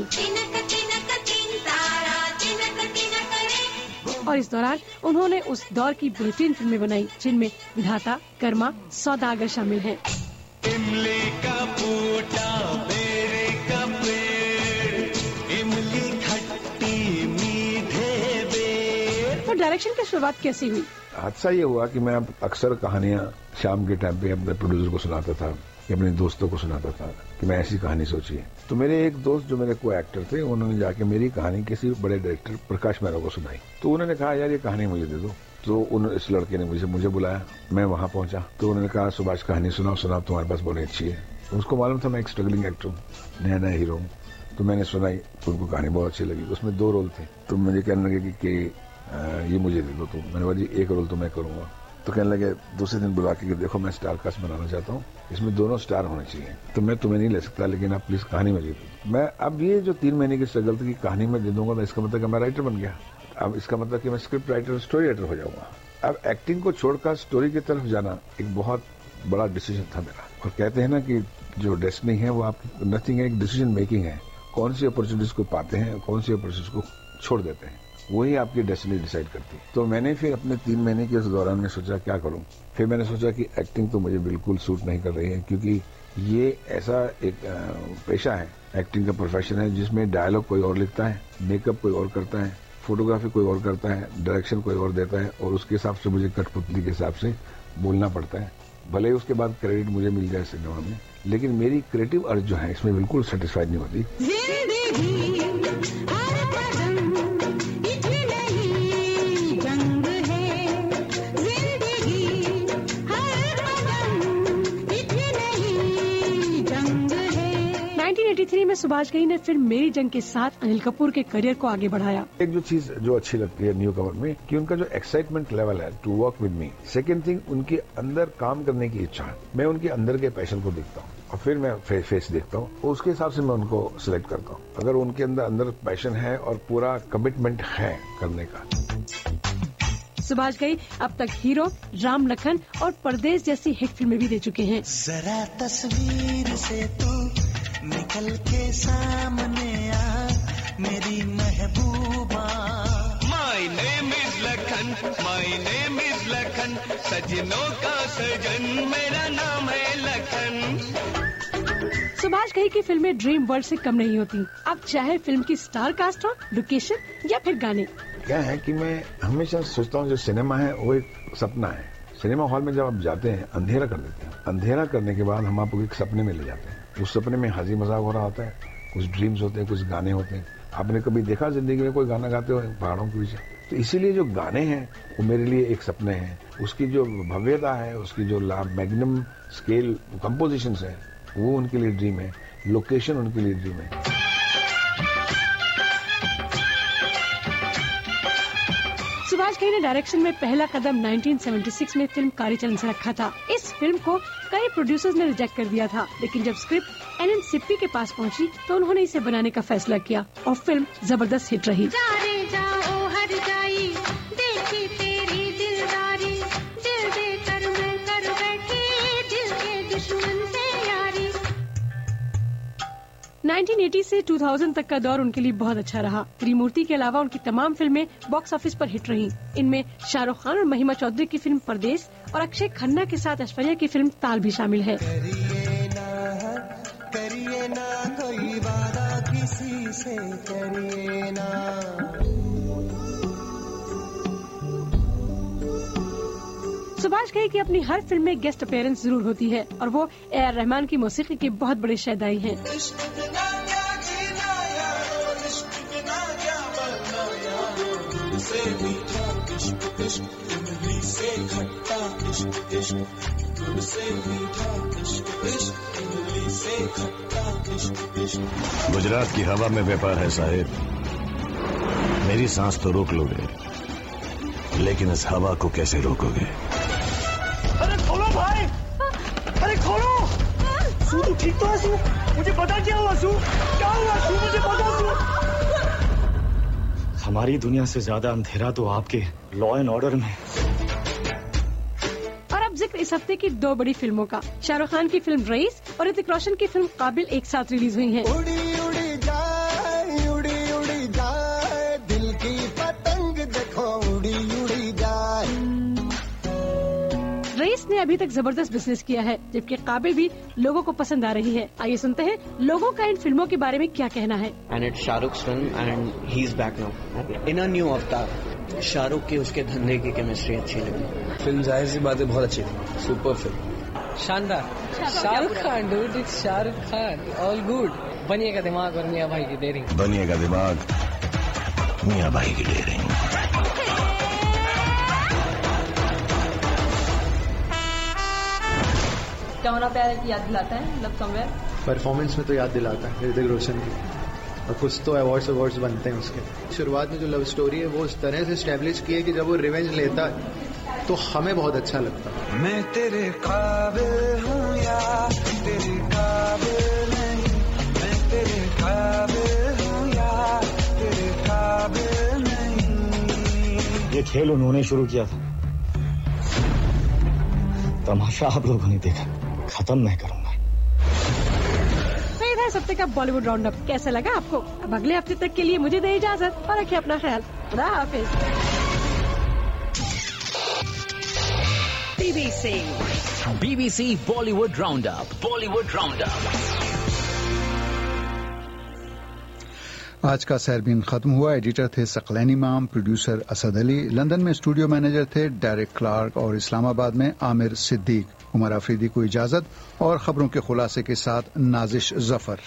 اور اس دوران انہوں نے اس دور کی بہترین فلمیں بنائی جن میں ودھاتا, کرما, سوداگر شامل ہیں.
املی کا پوٹا بیرے کا پیڑ, املی کھٹی میٹھے بیر.
اور ڈائریکشن کی شروعات کیسی ہوئی؟
حادثہ یہ ہوا کہ میں اکثر کہانیاں شام کے ٹائم پہ اپنے پروڈیوسر کو سناتا تھا یا اپنے دوستوں کو سناتا تھا کہ میں ایسی کہانی سوچی ہے. تو میرے ایک دوست جو میرے کو ایکٹر تھے, انہوں نے جا کے میری کہانی کسی بڑے ڈائریکٹر پرکاش مہرا کو سنائی. تو انہوں نے کہا یار یہ کہانی مجھے دے دو. تو اس لڑکے نے مجھے مجھے بلایا, میں وہاں پہنچا تو انہوں نے کہا سبھاش کہانی سناؤ سناؤ تمہارے پاس بڑی اچھی ہے. اس کو معلوم تھا میں ایک اسٹرگلنگ ایکٹر ہوں, نیا نیا ہیرو ہوں. تو میں نے سنائی تو ان کو کہانی بہت اچھی لگی. اس میں دو رول تھے. تو مجھے کہنے لگے کہ یہ مجھے دے دو. تو میں نے کہا جی ایک رول تو میں کروں گا. تو کہنے لگے دوسرے دن بلا کے دیکھو میں اسٹار کاسٹ بنانا چاہتا ہوں, اس میں دونوں اسٹار ہونے چاہیے. تو میں تمہیں نہیں لے سکتا لیکن آپ پلیز کہانی میں دے دو. میں اب یہ جو تین مہینے کی اسٹرگل تھی کہ کہانی میں دے دوں گا تو اس کا مطلب کہ میں رائٹر بن گیا. اب اس کا مطلب کہ میں اسکرپٹ رائٹر اسٹوری رائٹر ہو جاؤں گا. اب ایکٹنگ کو چھوڑ کر اسٹوری کی طرف جانا ایک بہت بڑا ڈیسیجن تھا میرا. اور کہتے ہیں نا کہ جو ڈیسٹنی ہے وہ آپ کی نتھنگ ہے, ایک ڈیسیجن میکنگ ہے. کون سی اپرچونیٹیز کو پاتے ہیں, کون سی اپرچونیٹیز کو چھوڑ دیتے ہیں, وہی آپ کی ڈیسٹنی ڈیسائیڈ کرتی ہے. تو میں نے پھر اپنے تین مہینے کے اس دوران میں سوچا کیا کروں. پھر میں نے سوچا کہ ایکٹنگ تو مجھے بالکل سوٹ نہیں کر رہی ہے, کیونکہ یہ ایسا ایک پیشہ ہے, ایکٹنگ کا پروفیشن ہے جس میں ڈائلاگ کوئی اور لکھتا ہے, میک اپ کوئی اور کرتا ہے, فوٹوگرافی کوئی اور کرتا ہے, ڈائریکشن کوئی اور دیتا ہے, اور اس کے حساب سے مجھے کٹ پتلی کے حساب سے بولنا پڑتا ہے. بھلے اس کے بعد کریڈٹ مجھے مل جائے سنیما میں, لیکن میری کریٹو ارج جو ہے اس میں بالکل سیٹسفائڈ نہیں ہوتی.
نائنٹین ایٹی تھری میں سبھاش گھئی نے فلم میری جنگ کے ساتھ انل کپور کے کریئر کو آگے بڑھایا.
ایک جو چیز جو اچھی لگتی ہے نیو کمر میں کہ ان کا جو ایکسائٹمنٹ لیول ہے to work with me. Second thing ان کے اندر کام کرنے کی اچھا, میں ان کے اندر کے پیشن کو دیکھتا ہوں اور پھر میں فیس دیکھتا ہوں, اور اس کے حساب سے میں ان کو سلیکٹ کرتا ہوں. اگر ان کے اندر اندر پیشن ہے اور پورا کمٹمنٹ ہے کرنے کا.
سبھاش گھئی اب تک ہیرو, رام لکھن اور پردیس جیسی ہٹ فلمیں بھی دے چکے ہیں.
ذرا تصویر سے تو نکل کے سامنے آ میری محبوبہ. مائی نیم از لکھن, مائی نیم از لکھن, سجنوں کا سجن میرا نام ہے لکھن.
सुभाष घई की फिल्में ड्रीम वर्ल्ड से कम नहीं होती। अब चाहे फिल्म की स्टार कास्ट हो, लोकेशन या फिर गाने।
क्या है कि मैं हमेशा सोचता हूँ जो सिनेमा है वो एक सपना है। सिनेमा हॉल में जब आप जाते हैं अंधेरा कर देते हैं, अंधेरा करने के बाद हम आपको एक सपने में ले जाते हैं। उस सपने में हंसी मजाक हो रहा होता है, कुछ ड्रीम्स होते हैं, कुछ गाने होते हैं। आपने कभी देखा जिंदगी में कोई गाना गाते हो पहाड़ों के पीछे? तो इसीलिए जो गाने हैं वो मेरे लिए एक सपने हैं। उसकी जो भव्यता है, उसकी जो मैग्नम स्केल कंपोजिशंस है, वो उनके लिए ड्रीम है। लोकेशन उनके लिए ड्रीम है।
सुभाष घई ने डायरेक्शन में पहला कदम उन्नीस सौ छिहत्तर में फिल्म कालीचरण से रखा था। इस फिल्म को कई प्रोड्यूसर्स ने रिजेक्ट कर दिया था, लेकिन जब स्क्रिप्ट एन एन सिप्पी के पास पहुंची तो उन्होंने इसे बनाने का फैसला किया और फिल्म जबरदस्त हिट रही।
जा रे जाओ हर जाई, देखी तेरी दिलदारी, दिल दे कर मैं कर बैठी, दिल के दुश्मन से यारी।
उन्नीस सौ अस्सी से दो हज़ार तक का दौर उनके लिए बहुत अच्छा रहा। त्रिमूर्ति के अलावा उनकी तमाम फिल्में बॉक्स ऑफिस पर हिट रहीं। इनमें शाहरुख खान और महिमा चौधरी की फिल्म परदेस और अक्षय खन्ना के साथ ऐश्वर्या की फिल्म ताल भी शामिल है।
करिए ना, करिए ना कोई वादा किसी से करिए ना।
सुभाष घई की अपनी हर फिल्म में गेस्ट अपीयरेंस जरूर होती है और वो ए आर रहमान की मौसीकी के बहुत बड़े शहदाई हैं।
गुजरात की हवा में व्यापार है साहिब। मेरी सांस तो रोक लोगे, लेकिन इस हवा को कैसे रोकोगे?
अरे खोलो भाई, अरे खोलो। सू तू ठीक तो है? सू मुझे पता क्या हुआ? सू क्या हुआ? सू मुझे पता। सू
हमारी दुनिया से ज्यादा अंधेरा तो आपके लॉ एंड ऑर्डर में।
और अब जिक्र इस हफ्ते की दो बड़ी फिल्मों का। शाहरुख खान की फिल्म रईस और ऋतिक रोशन की फिल्म काबिल एक साथ रिलीज हुई हैं।
उड़ी उड़ी जाए, उड़ी उड़ी जाए, दिल की पतंग देखो उड़ी उड़ी जाए।
रईस ने अभी तक जबरदस्त बिजनेस किया है, जबकि काबिल भी लोगों को पसंद आ रही है। आइए सुनते हैं लोगों का इन फिल्मों के बारे में क्या कहना है।
And it's Shahrukh film and he is back now in a new avatar. Shahrukh की उसके धंधे की केमिस्ट्री अच्छी लगी।
फिल्म जाहिर सी बात है बहुत अच्छी थी, सुपर फिल्म,
शानदार। Shahrukh Khan dude, it's Shahrukh Khan, all good. बनिएगा दिमाग और मियां भाई की डेयरिंग।
बनिएगा दिमाग, मियां भाई की डेयरिंग।
क्या होना प्यार की याद दिलाता है, लव समवेयर।
परफॉर्मेंस में तो याद दिलाता है ऋतिक रोशन की, और कुछ तो अवार्ड्स अवार्ड्स बनते हैं उसके। शुरुआत में जो लव स्टोरी है वो इस तरह से एस्टेब्लिश की है कि जब वो रिवेंज लेता है तो हमें बहुत अच्छा लगता है।
मैं तेरे काबिल हूँ या तेरे काबिल नहीं, मैं तेरे काबिल हूँ या तेरे काबिल नहीं।
ये खेल उन्होंने शुरू किया था, तमाशा आप लोगों ने देखा, खत्म मैं करूंगा।
तो इधर सप्ताह का बॉलीवुड राउंड अप कैसा लगा आपको? अब अगले हफ्ते तक के लिए मुझे दे इजाजत और रखिए अपना ख्याल। खुदा हाफिज।
BBC BBC Bollywood round up, Bollywood round up.
आज का सैरबीन खत्म हुआ। एडिटर थे सकलैन इमाम, प्रोड्यूसर असद अली, लंदन में स्टूडियो मैनेजर थे डेरेक क्लार्क और इस्लामाबाद में आमिर सिद्दीक। उमर आफरीदी को इजाजत और खबरों के खुलासे के साथ नाजिश जफर।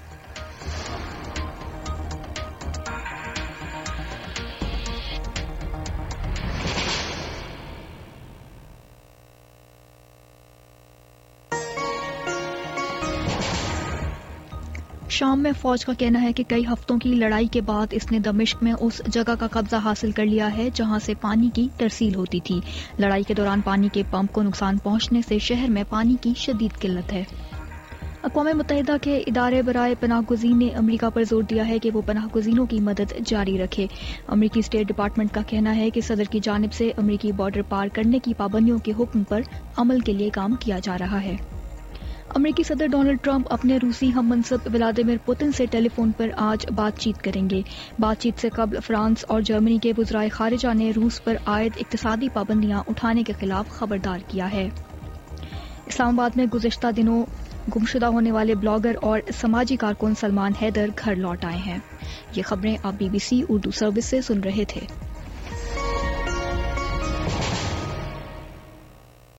शाम में फौज का कहना है कि कई हफ्तों की लड़ाई के बाद इसने दमिश्क में उस जगह का कब्जा हासिल कर लिया है जहां से पानी की तरसील होती थी। लड़ाई के दौरान पानी के पंप को नुकसान पहुंचने से शहर में पानी की शदीद किल्लत है। अक़वाम मुत्तहिदा के इदारे बराए पनाहगुज़ीन ने अमरीका पर जोर दिया है कि वो पनाहगुज़ीनों की मदद जारी रखे। अमरीकी स्टेट डिपार्टमेंट का कहना है कि सदर की जानिब से अमरीकी बॉर्डर पार करने की पाबंदियों के हुक्म पर अमल के लिए काम किया जा रहा है। अमरीकी सदर डोनाल्ड ट्रंप अपने रूसी हम मनसब व्लादिमीर पुतिन से टेलीफोन पर आज बातचीत करेंगे। बातचीत से कबल फ्रांस और जर्मनी के वज़राए खारिजा ने रूस पर आयद इक्तिसादी पाबंदियां उठाने के खिलाफ खबरदार किया है। इस्लामाबाद में गुज़िश्ता दिनों گمشدہ ہونے والے بلاگر اور سماجی کارکن سلمان حیدر گھر لوٹ آئے ہیں۔ یہ خبریں آپ B B C Urdu service سے سن رہے تھے۔